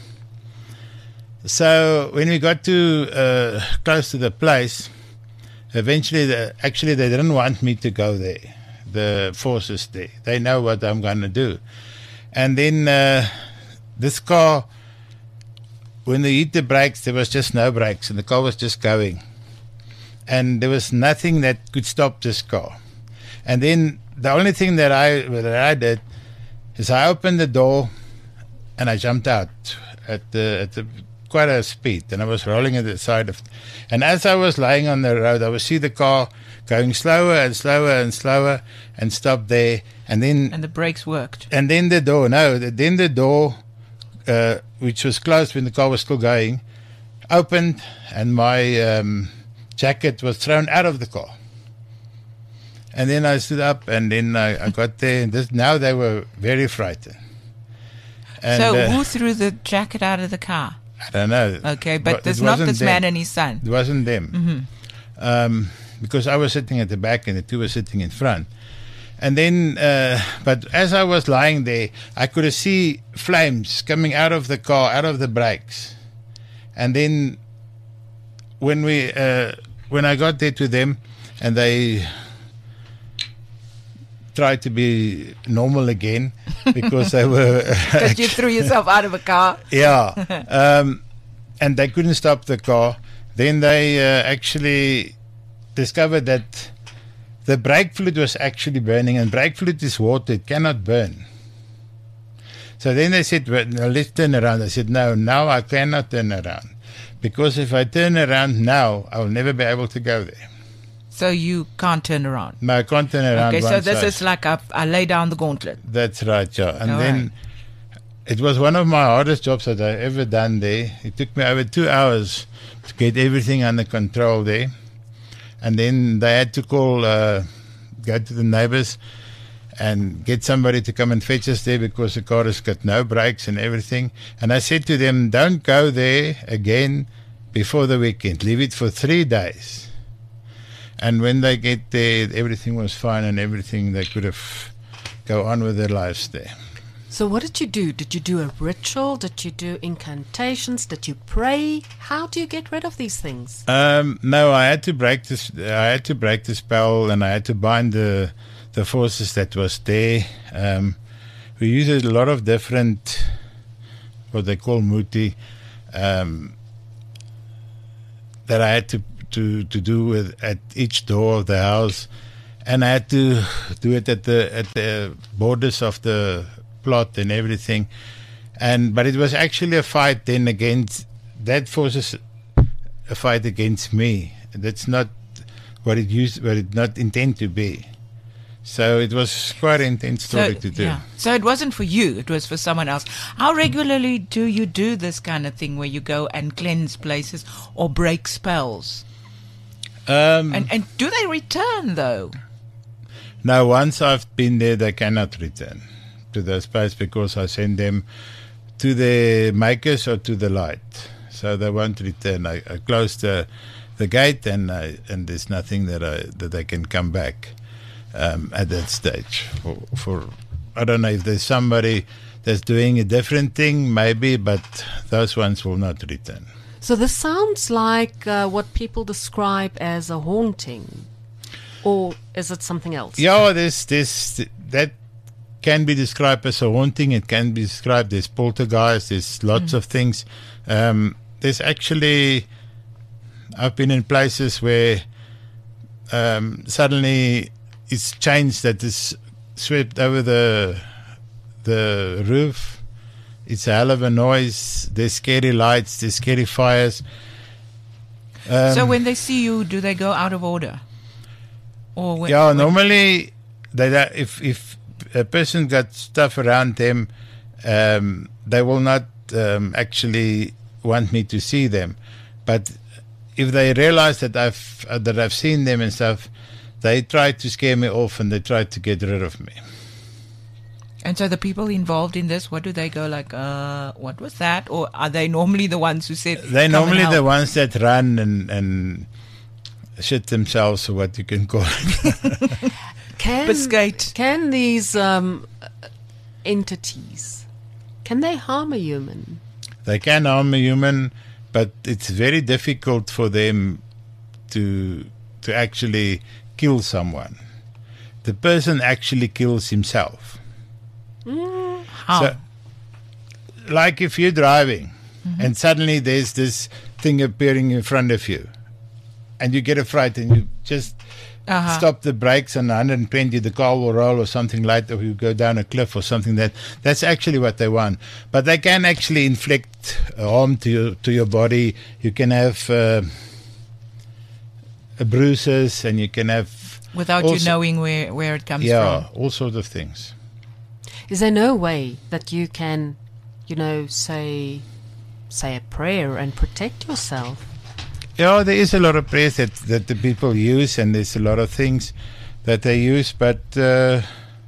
Speaker 4: So when we got to uh, close to the place, eventually, the, actually, they didn't want me to go there. The forces there, they know what I'm going to do. And then uh, this car, when they hit the brakes, there was just no brakes, and the car was just going. And there was nothing that could stop this car. And then the only thing that I that I did is I opened the door and I jumped out at the at the quite a speed, and I was rolling at the side of, and as I was lying on the road, I would see the car going slower and slower and slower and stop there, and then
Speaker 3: And the brakes worked.
Speaker 4: and then the door, no, the- then the door, uh, which was closed when the car was still going, opened, and my um, jacket was thrown out of the car. And then I stood up, and then I, I got there, and this, now they were very frightened. And,
Speaker 3: so
Speaker 4: uh,
Speaker 3: who threw the jacket out of the car?
Speaker 4: I don't know.
Speaker 3: Okay, but
Speaker 4: it
Speaker 3: there's not
Speaker 4: wasn't
Speaker 3: this
Speaker 4: them.
Speaker 3: man and his son.
Speaker 4: It wasn't them.
Speaker 3: Mm-hmm.
Speaker 4: Um, because I was sitting at the back and the two were sitting in front. And then, uh, but as I was lying there, I could see flames coming out of the car, out of the brakes. And then when we, uh, when I got there to them and they tried to be normal again because they were...
Speaker 3: Because you threw yourself out of a car.
Speaker 4: Yeah. Um, and they couldn't stop the car. Then they uh, actually discovered that the brake fluid was actually burning, and brake fluid is water, it cannot burn. So then they said, well, now let's turn around. I said, no, now I cannot turn around. Because if I turn around now, I will never be able to go there.
Speaker 3: So you can't turn around.
Speaker 4: No, I can't turn around.
Speaker 3: Okay, so
Speaker 4: once
Speaker 3: this
Speaker 4: I-
Speaker 3: is like a, I lay down the gauntlet.
Speaker 4: That's right, yeah. And
Speaker 3: All
Speaker 4: then
Speaker 3: right.
Speaker 4: it was one of my hardest jobs that I ever done there. It took me over two hours to get everything under control there. And then they had to call, uh, go to the neighbors and get somebody to come and fetch us there because the car has got no brakes and everything. And I said to them, don't go there again before the weekend. Leave it for three days. And when they get there, everything was fine and everything, they could have go on with their lives there.
Speaker 2: So what did you do? Did you do a ritual? Did you do incantations? Did you pray? How do you get rid of these things?
Speaker 4: Um, no, I had to break this. I had to break the spell, and I had to bind the the forces that was there. Um, we used a lot of different, what they call muti, um, that I had to, to, to do with at each door of the house, and I had to do it at the at the borders of the plot and everything. And but it was actually a fight then against that forces. A fight against me. That's not what it used, what it not intend to be. So it was quite an intense story
Speaker 3: so,
Speaker 4: to do.
Speaker 3: Yeah. So it wasn't for you, it was for someone else. How regularly do you do this kind of thing where you go and cleanse places or break spells?
Speaker 4: Um,
Speaker 3: And and do they return though?
Speaker 4: Now, once I've been there, they cannot return to the space because I send them to the makers or to the light. So they won't return. I, I close the the gate, and I, and there's nothing that I that they can come back um, at that stage. For, for I don't know if there's somebody that's doing a different thing, maybe, but those ones will not return.
Speaker 2: So this sounds like uh, what people describe as a haunting, or is it something else?
Speaker 4: Yeah, this this that can be described as a haunting. It can be described as poltergeist. There's lots mm. of things. Um, there's actually, I've been in places where um, suddenly it's changed, that is swept over the the roof. It's a hell of a noise. There's scary lights. There's scary fires. Um,
Speaker 3: so when they see you, do they go out of order? Or when,
Speaker 4: yeah,
Speaker 3: when
Speaker 4: normally they if if a person got stuff around them, um, they will not um, actually want me to see them. But if they realize that I've uh, that I've seen them and stuff, they try to scare me off and they try to get rid of me.
Speaker 3: And so the people involved in this, what do they go like, uh, what was that? Or are they normally the ones who said,
Speaker 4: They're
Speaker 3: "Come and
Speaker 4: normally the
Speaker 3: help"?
Speaker 4: ones that run and, and shit themselves, or what you can call it.
Speaker 2: Can,
Speaker 3: Biscuit.
Speaker 2: can these um, entities, can they harm a human?
Speaker 4: They can harm a human, but it's very difficult for them to to actually kill someone. The person actually kills himself.
Speaker 2: Mm.
Speaker 3: How?
Speaker 4: So, like if you're driving
Speaker 3: Mm-hmm.
Speaker 4: and suddenly there's this thing appearing in front of you and you get a fright and you just
Speaker 3: Uh-huh.
Speaker 4: stop the brakes on one hundred twenty, the car will roll or something like that, or you go down a cliff or something. That that's actually what they want. But they can actually inflict harm to your, to your body. You can have uh, bruises, and you can have
Speaker 3: Without you
Speaker 4: also-
Speaker 3: knowing where, where it comes
Speaker 4: yeah,
Speaker 3: from.
Speaker 4: all sorts of things.
Speaker 2: Is there no way that you can, you know, say say a prayer and protect yourself?
Speaker 4: Yeah, there is a lot of prayers that, that the people use, and there's a lot of things that they use, but uh,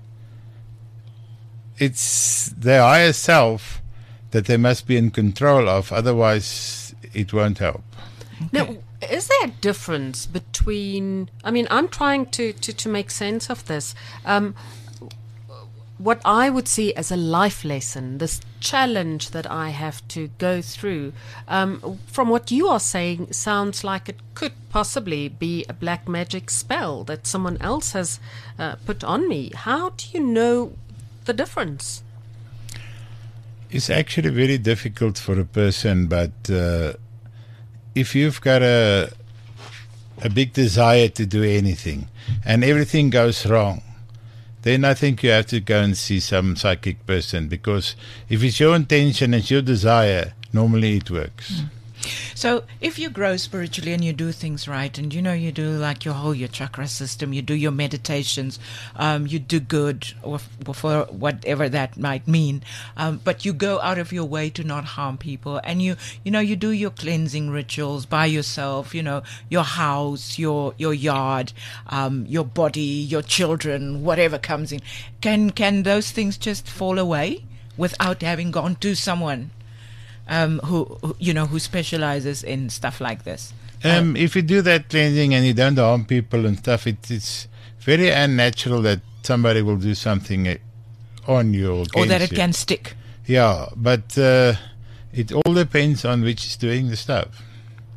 Speaker 4: it's their higher self that they must be in control of, otherwise it won't help.
Speaker 2: Now, is there a difference between, I mean, I'm trying to, to, to make sense of this. Um, what I would see as a life lesson, this challenge that I have to go through, um, from what you are saying, sounds like it could possibly be a black magic spell that someone else has uh, put on me. How do you know the difference?
Speaker 4: It's actually very difficult for a person, but uh, if you've got a a big desire to do anything and everything goes wrong, then I think you have to go and see some psychic person, because if it's your intention, it's your desire, normally it works.
Speaker 3: Mm. So if you grow spiritually and you do things right, and you know you do like your whole your chakra system, you do your meditations, um, you do good, or, f- or for whatever that might mean, um, but you go out of your way to not harm people, and you you know you do your cleansing rituals by yourself, you know, your house, your your yard, um, your body, your children, whatever comes in. Can can those things just fall away without having gone to someone Um, who, who you know who specializes in stuff like this?
Speaker 4: Um, if you do that cleansing and you don't harm people and stuff, it, it's very unnatural that somebody will do something uh, on you or,
Speaker 3: Or that
Speaker 4: against
Speaker 3: it
Speaker 4: you.
Speaker 3: can stick.
Speaker 4: Yeah, but uh, it all depends on which is doing the stuff.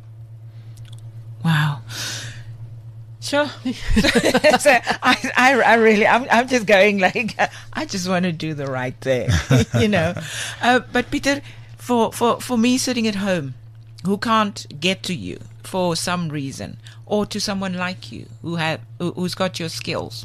Speaker 3: Wow. Sure. so I, I, I really, I'm, I'm just going like, I just want to do the right thing, you know. Uh, but Peter, for, for, for me sitting at home, who can't get to you for some reason, or to someone like you who have, who, who's got your skills,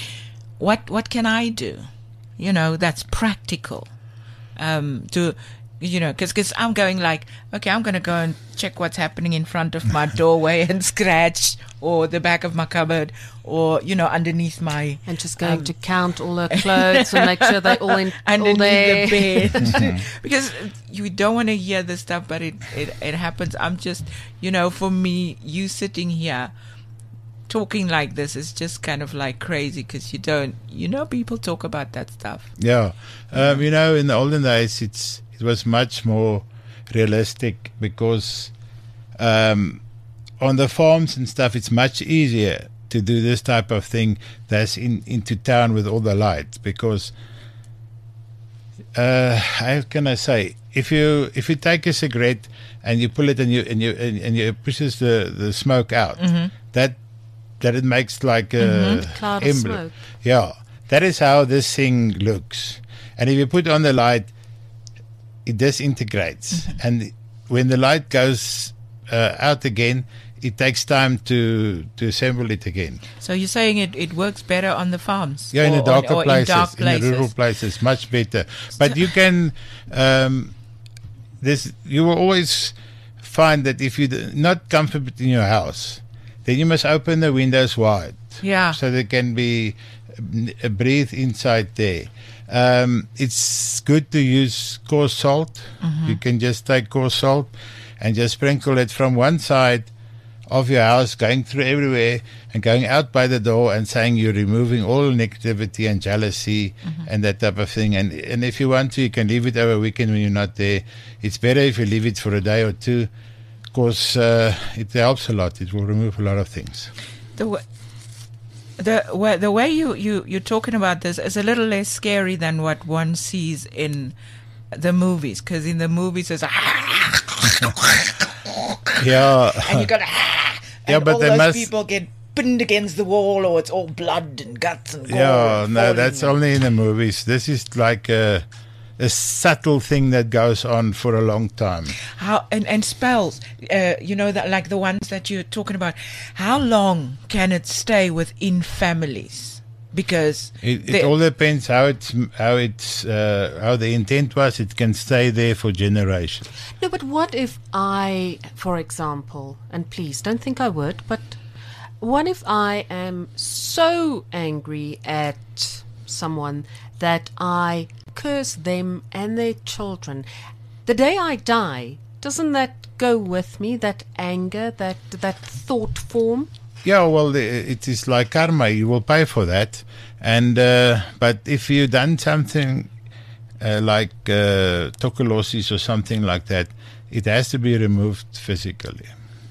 Speaker 3: what, what can I do? You know, that's practical. Um, to you know, because I'm going like, okay, I'm going to go and check what's happening in front of my doorway and scratch, or the back of my cupboard, or, you know, underneath my...
Speaker 2: And just going um, to count all her clothes and make sure they're all in
Speaker 3: underneath
Speaker 2: all there.
Speaker 3: the bed. Because you don't want to hear this stuff, but it, it, it happens. I'm just, you know, for me, you sitting here talking like this is just kind of like crazy, because you don't, you know, people talk about that stuff.
Speaker 4: Yeah. Um, you know, in the olden days, it's it was much more realistic, because um, on the farms and stuff, it's much easier to do this type of thing that's in into town with all the lights, because uh, how can I say, if you if you take a cigarette and you pull it and you and you and, and you pushes the, the smoke out,
Speaker 3: mm-hmm.
Speaker 4: that that it makes like a
Speaker 2: mm-hmm. cloud of smoke.
Speaker 4: Yeah, that is how this thing looks. And if you put on the light, it disintegrates, mm-hmm. and when the light goes uh, out again, it takes time to to assemble it again.
Speaker 3: So you're saying it, it works better on the farms?
Speaker 4: Yeah, in the darker
Speaker 3: or, or
Speaker 4: places,
Speaker 3: in, dark places.
Speaker 4: in the rural places, much better. But you can, um, this you will always find that if you're not comfortable in your house, then you must open the windows wide.
Speaker 3: Yeah.
Speaker 4: So there can be a breathe inside there. Um, it's good to use coarse salt. Mm-hmm. You can just take coarse salt and just sprinkle it from one side of your house, going through everywhere and going out by the door and saying you're removing all negativity and jealousy, mm-hmm. and that type of thing. And and if you want to, you can leave it over a weekend when you're not there. It's better if you leave it for a day or two, because uh, it helps a lot. It will remove a lot of things.
Speaker 3: The w- the w- the way you, you, you're talking about this is a little less scary than what one sees in the movies, because in the movies it's
Speaker 4: yeah,
Speaker 3: and you got
Speaker 4: yeah,
Speaker 3: and
Speaker 4: but
Speaker 3: all
Speaker 4: they
Speaker 3: those
Speaker 4: must
Speaker 3: people get pinned against the wall, or it's all blood and guts and gore.
Speaker 4: Yeah,
Speaker 3: and
Speaker 4: no, that's
Speaker 3: falling.
Speaker 4: only in the movies. This is like a, a subtle thing that goes on for a long time.
Speaker 3: How and, and spells, uh, you know, that like the ones that you're talking about. How long can it stay within families? Because
Speaker 4: it, it all depends how it's how it's uh, how the intent was. It can stay there for generations.
Speaker 2: No, but what if I, for example, and please don't think I would, but what if I am so angry at someone that I curse them and their children? The day I die, doesn't that go with me, that anger, that that thought form?
Speaker 4: Yeah, well, it is like karma. You will pay for that. And uh, but if you've done something uh, like uh, tuberculosis or something like that, it has to be removed physically.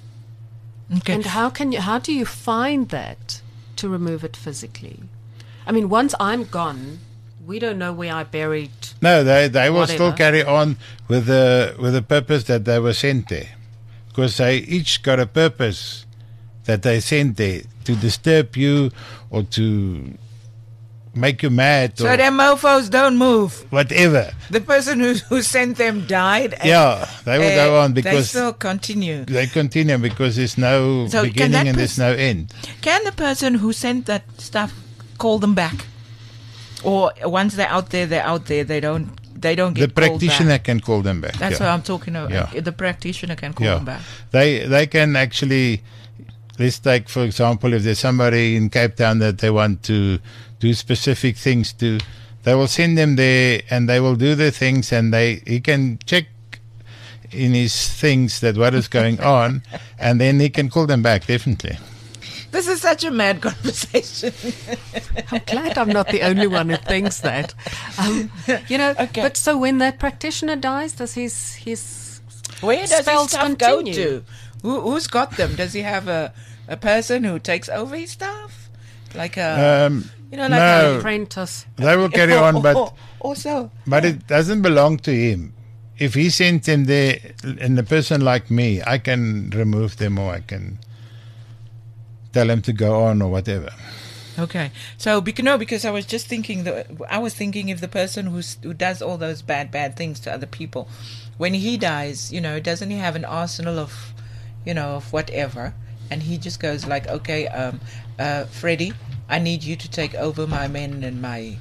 Speaker 3: Okay.
Speaker 2: And how can you? How do you find that to remove it physically? I mean, once I'm gone, we don't know where I buried.
Speaker 4: No, they they will
Speaker 2: whatever.
Speaker 4: still carry on with the with the purpose that they were sent there, because they each got a purpose that they sent there, to disturb you or to make you mad.
Speaker 3: So
Speaker 4: or
Speaker 3: them mofos don't move.
Speaker 4: whatever.
Speaker 3: The person who who sent them died. And,
Speaker 4: Yeah, they will
Speaker 3: uh,
Speaker 4: go on
Speaker 3: they
Speaker 4: because
Speaker 3: still continue.
Speaker 4: they continue because there's no
Speaker 3: So can
Speaker 4: beginning
Speaker 3: that
Speaker 4: and there's
Speaker 3: pers-
Speaker 4: no end.
Speaker 3: Can the person who sent that stuff call them back, or once they're out there, they're out there. They don't. They don't
Speaker 4: The
Speaker 3: get called
Speaker 4: practitioner
Speaker 3: back?
Speaker 4: can call them back.
Speaker 3: That's
Speaker 4: yeah.
Speaker 3: what I'm talking about.
Speaker 4: Yeah.
Speaker 3: The practitioner can call
Speaker 4: Yeah.
Speaker 3: them back.
Speaker 4: They they can actually, let's take for example, if there's somebody in Cape Town that they want to do specific things to, they will send them there and they will do the things, and they he can check in his things that what is going on, and then he can call them back definitely.
Speaker 3: This is such a mad conversation.
Speaker 2: I'm glad I'm not the only one who thinks that. Um, you know,
Speaker 3: Okay.
Speaker 2: but so when that practitioner dies, does his his
Speaker 3: Where does his
Speaker 2: spells
Speaker 3: stuff
Speaker 2: continue?
Speaker 3: go to? Who, who's got them? Does he have a, a person who takes over his stuff? Like a,
Speaker 4: Um,
Speaker 3: you know, like
Speaker 4: no.
Speaker 3: a,
Speaker 2: apprentice?
Speaker 4: They will carry on, but
Speaker 3: or, or so.
Speaker 4: but it doesn't belong to him. If he sent them there, and a person like me, I can remove them or I can tell them to go on or whatever.
Speaker 3: Okay, so because no, because I was just thinking that I was thinking if the person who's, who does all those bad bad things to other people, when he dies, you know, doesn't he have an arsenal of, you know, of whatever, and he just goes like, okay, um, uh, Freddie, I need you to take over my men and my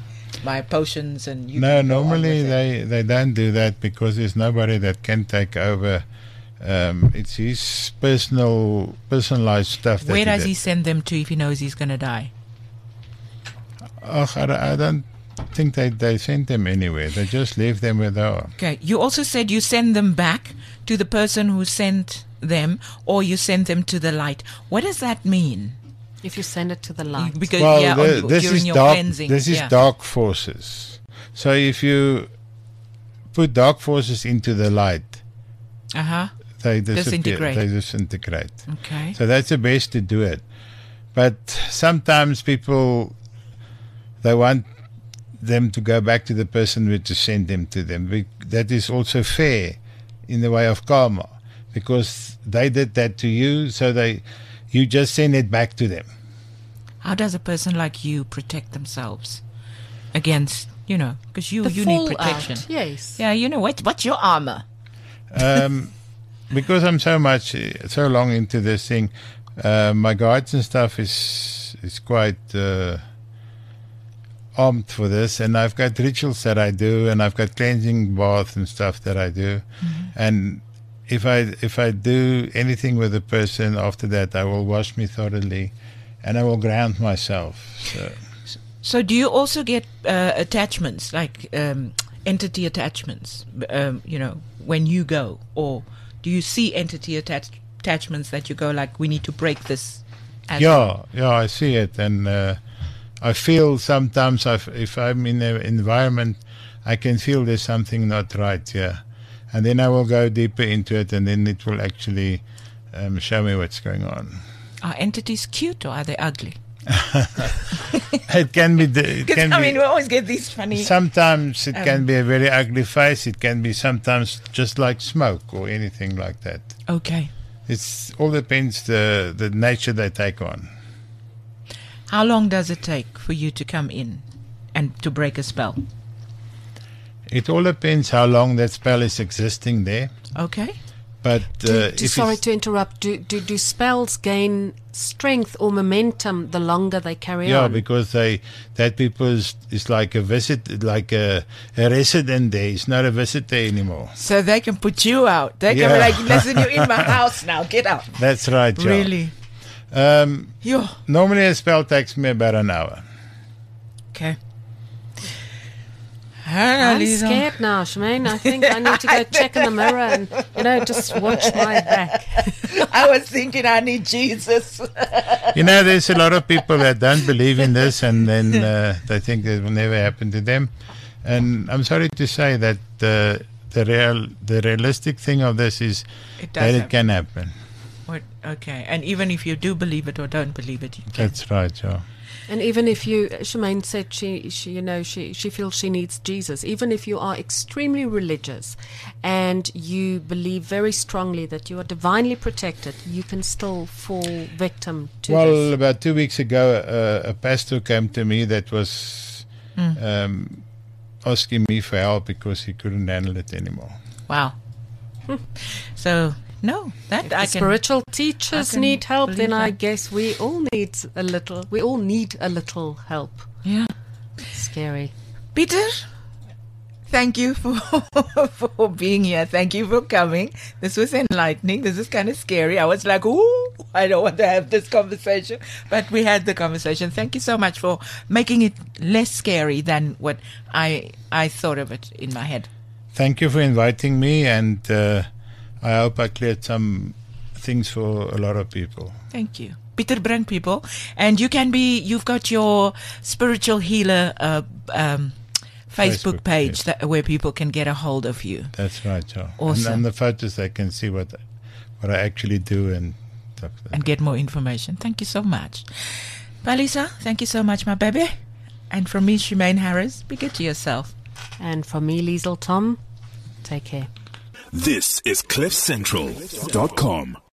Speaker 3: by potions and you
Speaker 4: No,
Speaker 3: can go on
Speaker 4: normally
Speaker 3: with it.
Speaker 4: they, they don't do that because there's nobody that can take over. Um, it's his personal, personalized stuff. That
Speaker 3: Where does
Speaker 4: did.
Speaker 3: he send them to if he knows he's going to die?
Speaker 4: Oh, I, I don't think they, they send them anywhere. They just leave them where they are.
Speaker 3: Okay. You also said you send them back to the person who sent them, or you send them to the light. What does that mean?
Speaker 2: If you send it to the light.
Speaker 3: Because
Speaker 4: Well,
Speaker 3: yeah,
Speaker 4: the-
Speaker 3: on,
Speaker 4: this
Speaker 3: during
Speaker 4: is
Speaker 3: your
Speaker 4: dark.
Speaker 3: cleansing.
Speaker 4: This is
Speaker 3: yeah.
Speaker 4: dark forces. So if you put dark forces into the light,
Speaker 3: Uh huh.
Speaker 4: they disappear.
Speaker 3: Disintegrate.
Speaker 4: They disintegrate.
Speaker 3: Okay.
Speaker 4: So that's the best to do it. But sometimes people, they want them to go back to the person who to send them to them. Be- That is also fair in the way of karma, because they did that to you, so they, you just send it back to them.
Speaker 3: How does a person like you protect themselves against, you know, because you
Speaker 2: The
Speaker 3: you need
Speaker 2: fallout,
Speaker 3: protection.
Speaker 2: yes.
Speaker 3: Yeah, you know what? What's your armor?
Speaker 4: Um, because I'm so much, so long into this thing, uh, my guides and stuff is is quite uh, armed for this, and I've got rituals that I do, and I've got cleansing baths and stuff that I do, and if I if I do anything with a person after that, I will wash me thoroughly, and I will ground myself. So.
Speaker 3: So, do you also get uh, attachments, like um, entity attachments, um, you know, when you go? Or do you see entity attach- attachments that you go, like, we need to break this? As
Speaker 4: Yeah, yeah, I see it. And uh, I feel sometimes I've, if I'm in an environment, I can feel there's something not right here. And then I will go deeper into it, and then it will actually um, show me what's going on.
Speaker 3: Are entities cute or are they ugly?
Speaker 4: It can be. The, it can
Speaker 3: I
Speaker 4: be
Speaker 3: mean, we always get these funny...
Speaker 4: sometimes it
Speaker 3: um,
Speaker 4: can be a very ugly face. It can be sometimes just like smoke or anything like that.
Speaker 3: Okay.
Speaker 4: It's all depends the the nature they take on.
Speaker 3: How long does it take for you to come in and to break a spell?
Speaker 4: It all depends how long that spell is existing there.
Speaker 3: Okay.
Speaker 4: But
Speaker 2: Do,
Speaker 4: uh,
Speaker 2: do,
Speaker 4: if
Speaker 2: sorry
Speaker 4: it's-
Speaker 2: to interrupt. Do, do do spells gain strength or momentum the longer they carry
Speaker 4: yeah,
Speaker 2: on?
Speaker 4: because they that people is, is like a visit, like a, a resident there. It's not a visitor anymore.
Speaker 3: So they can put you out. They can
Speaker 4: Yeah.
Speaker 3: be like, listen, you're in my house now. Get out.
Speaker 4: That's right, yeah.
Speaker 3: Really?
Speaker 4: Um,
Speaker 3: Yeah.
Speaker 4: normally a spell takes me about an hour.
Speaker 3: Okay.
Speaker 2: I'm scared now, Shemaine. I think I need to go check in the mirror and, you know, just watch my back.
Speaker 3: I was thinking I need Jesus.
Speaker 4: You know, there's a lot of people that don't believe in this, and then uh, they think it will never happen to them. And I'm sorry to say that uh, the real, the realistic thing of this is
Speaker 3: It
Speaker 4: that
Speaker 3: does
Speaker 4: it
Speaker 3: happen.
Speaker 4: can happen.
Speaker 3: What? Okay. And even if you do believe it or don't believe it, you can.
Speaker 4: That's right, yeah.
Speaker 2: And even if you, Shemaine said she, she, you know, she, she feels she needs Jesus. Even if you are extremely religious and you believe very strongly that you are divinely protected, you can still fall victim to
Speaker 4: Well,
Speaker 2: this.
Speaker 4: about two weeks ago, uh, a pastor came to me that was um, asking me for help because he couldn't handle it anymore.
Speaker 3: Wow. So, no, that
Speaker 2: If
Speaker 3: I
Speaker 2: the
Speaker 3: can.
Speaker 2: spiritual teachers
Speaker 3: I can
Speaker 2: need help, then
Speaker 3: believe
Speaker 2: I
Speaker 3: that.
Speaker 2: guess we all need a little. We all need a little help.
Speaker 3: Yeah.
Speaker 2: Scary.
Speaker 3: Peter, thank you for for being here. Thank you for coming. This was enlightening. This is kind of scary. I was like, ooh, I don't want to have this conversation. But we had the conversation. Thank you so much for making it less scary than what I I thought of it in my head.
Speaker 4: Thank you for inviting me, and uh, I hope I cleared some things for a lot of people.
Speaker 3: Thank you. Peter Brand, people. And you can be, you've got your spiritual healer uh, um, Facebook,
Speaker 4: Facebook,
Speaker 3: page
Speaker 4: yes.
Speaker 3: that, where people can get a hold of you.
Speaker 4: That's right, yeah.
Speaker 3: Awesome.
Speaker 4: And on the photos, they can see what what I actually do and stuff like
Speaker 3: And
Speaker 4: that.
Speaker 3: get more information. Thank you so much. Palisa, thank you so much, my baby. And from me, Shemaine Harris, be good to yourself.
Speaker 2: And from me, Liesl Tom, take care.
Speaker 1: This is cliff central dot com.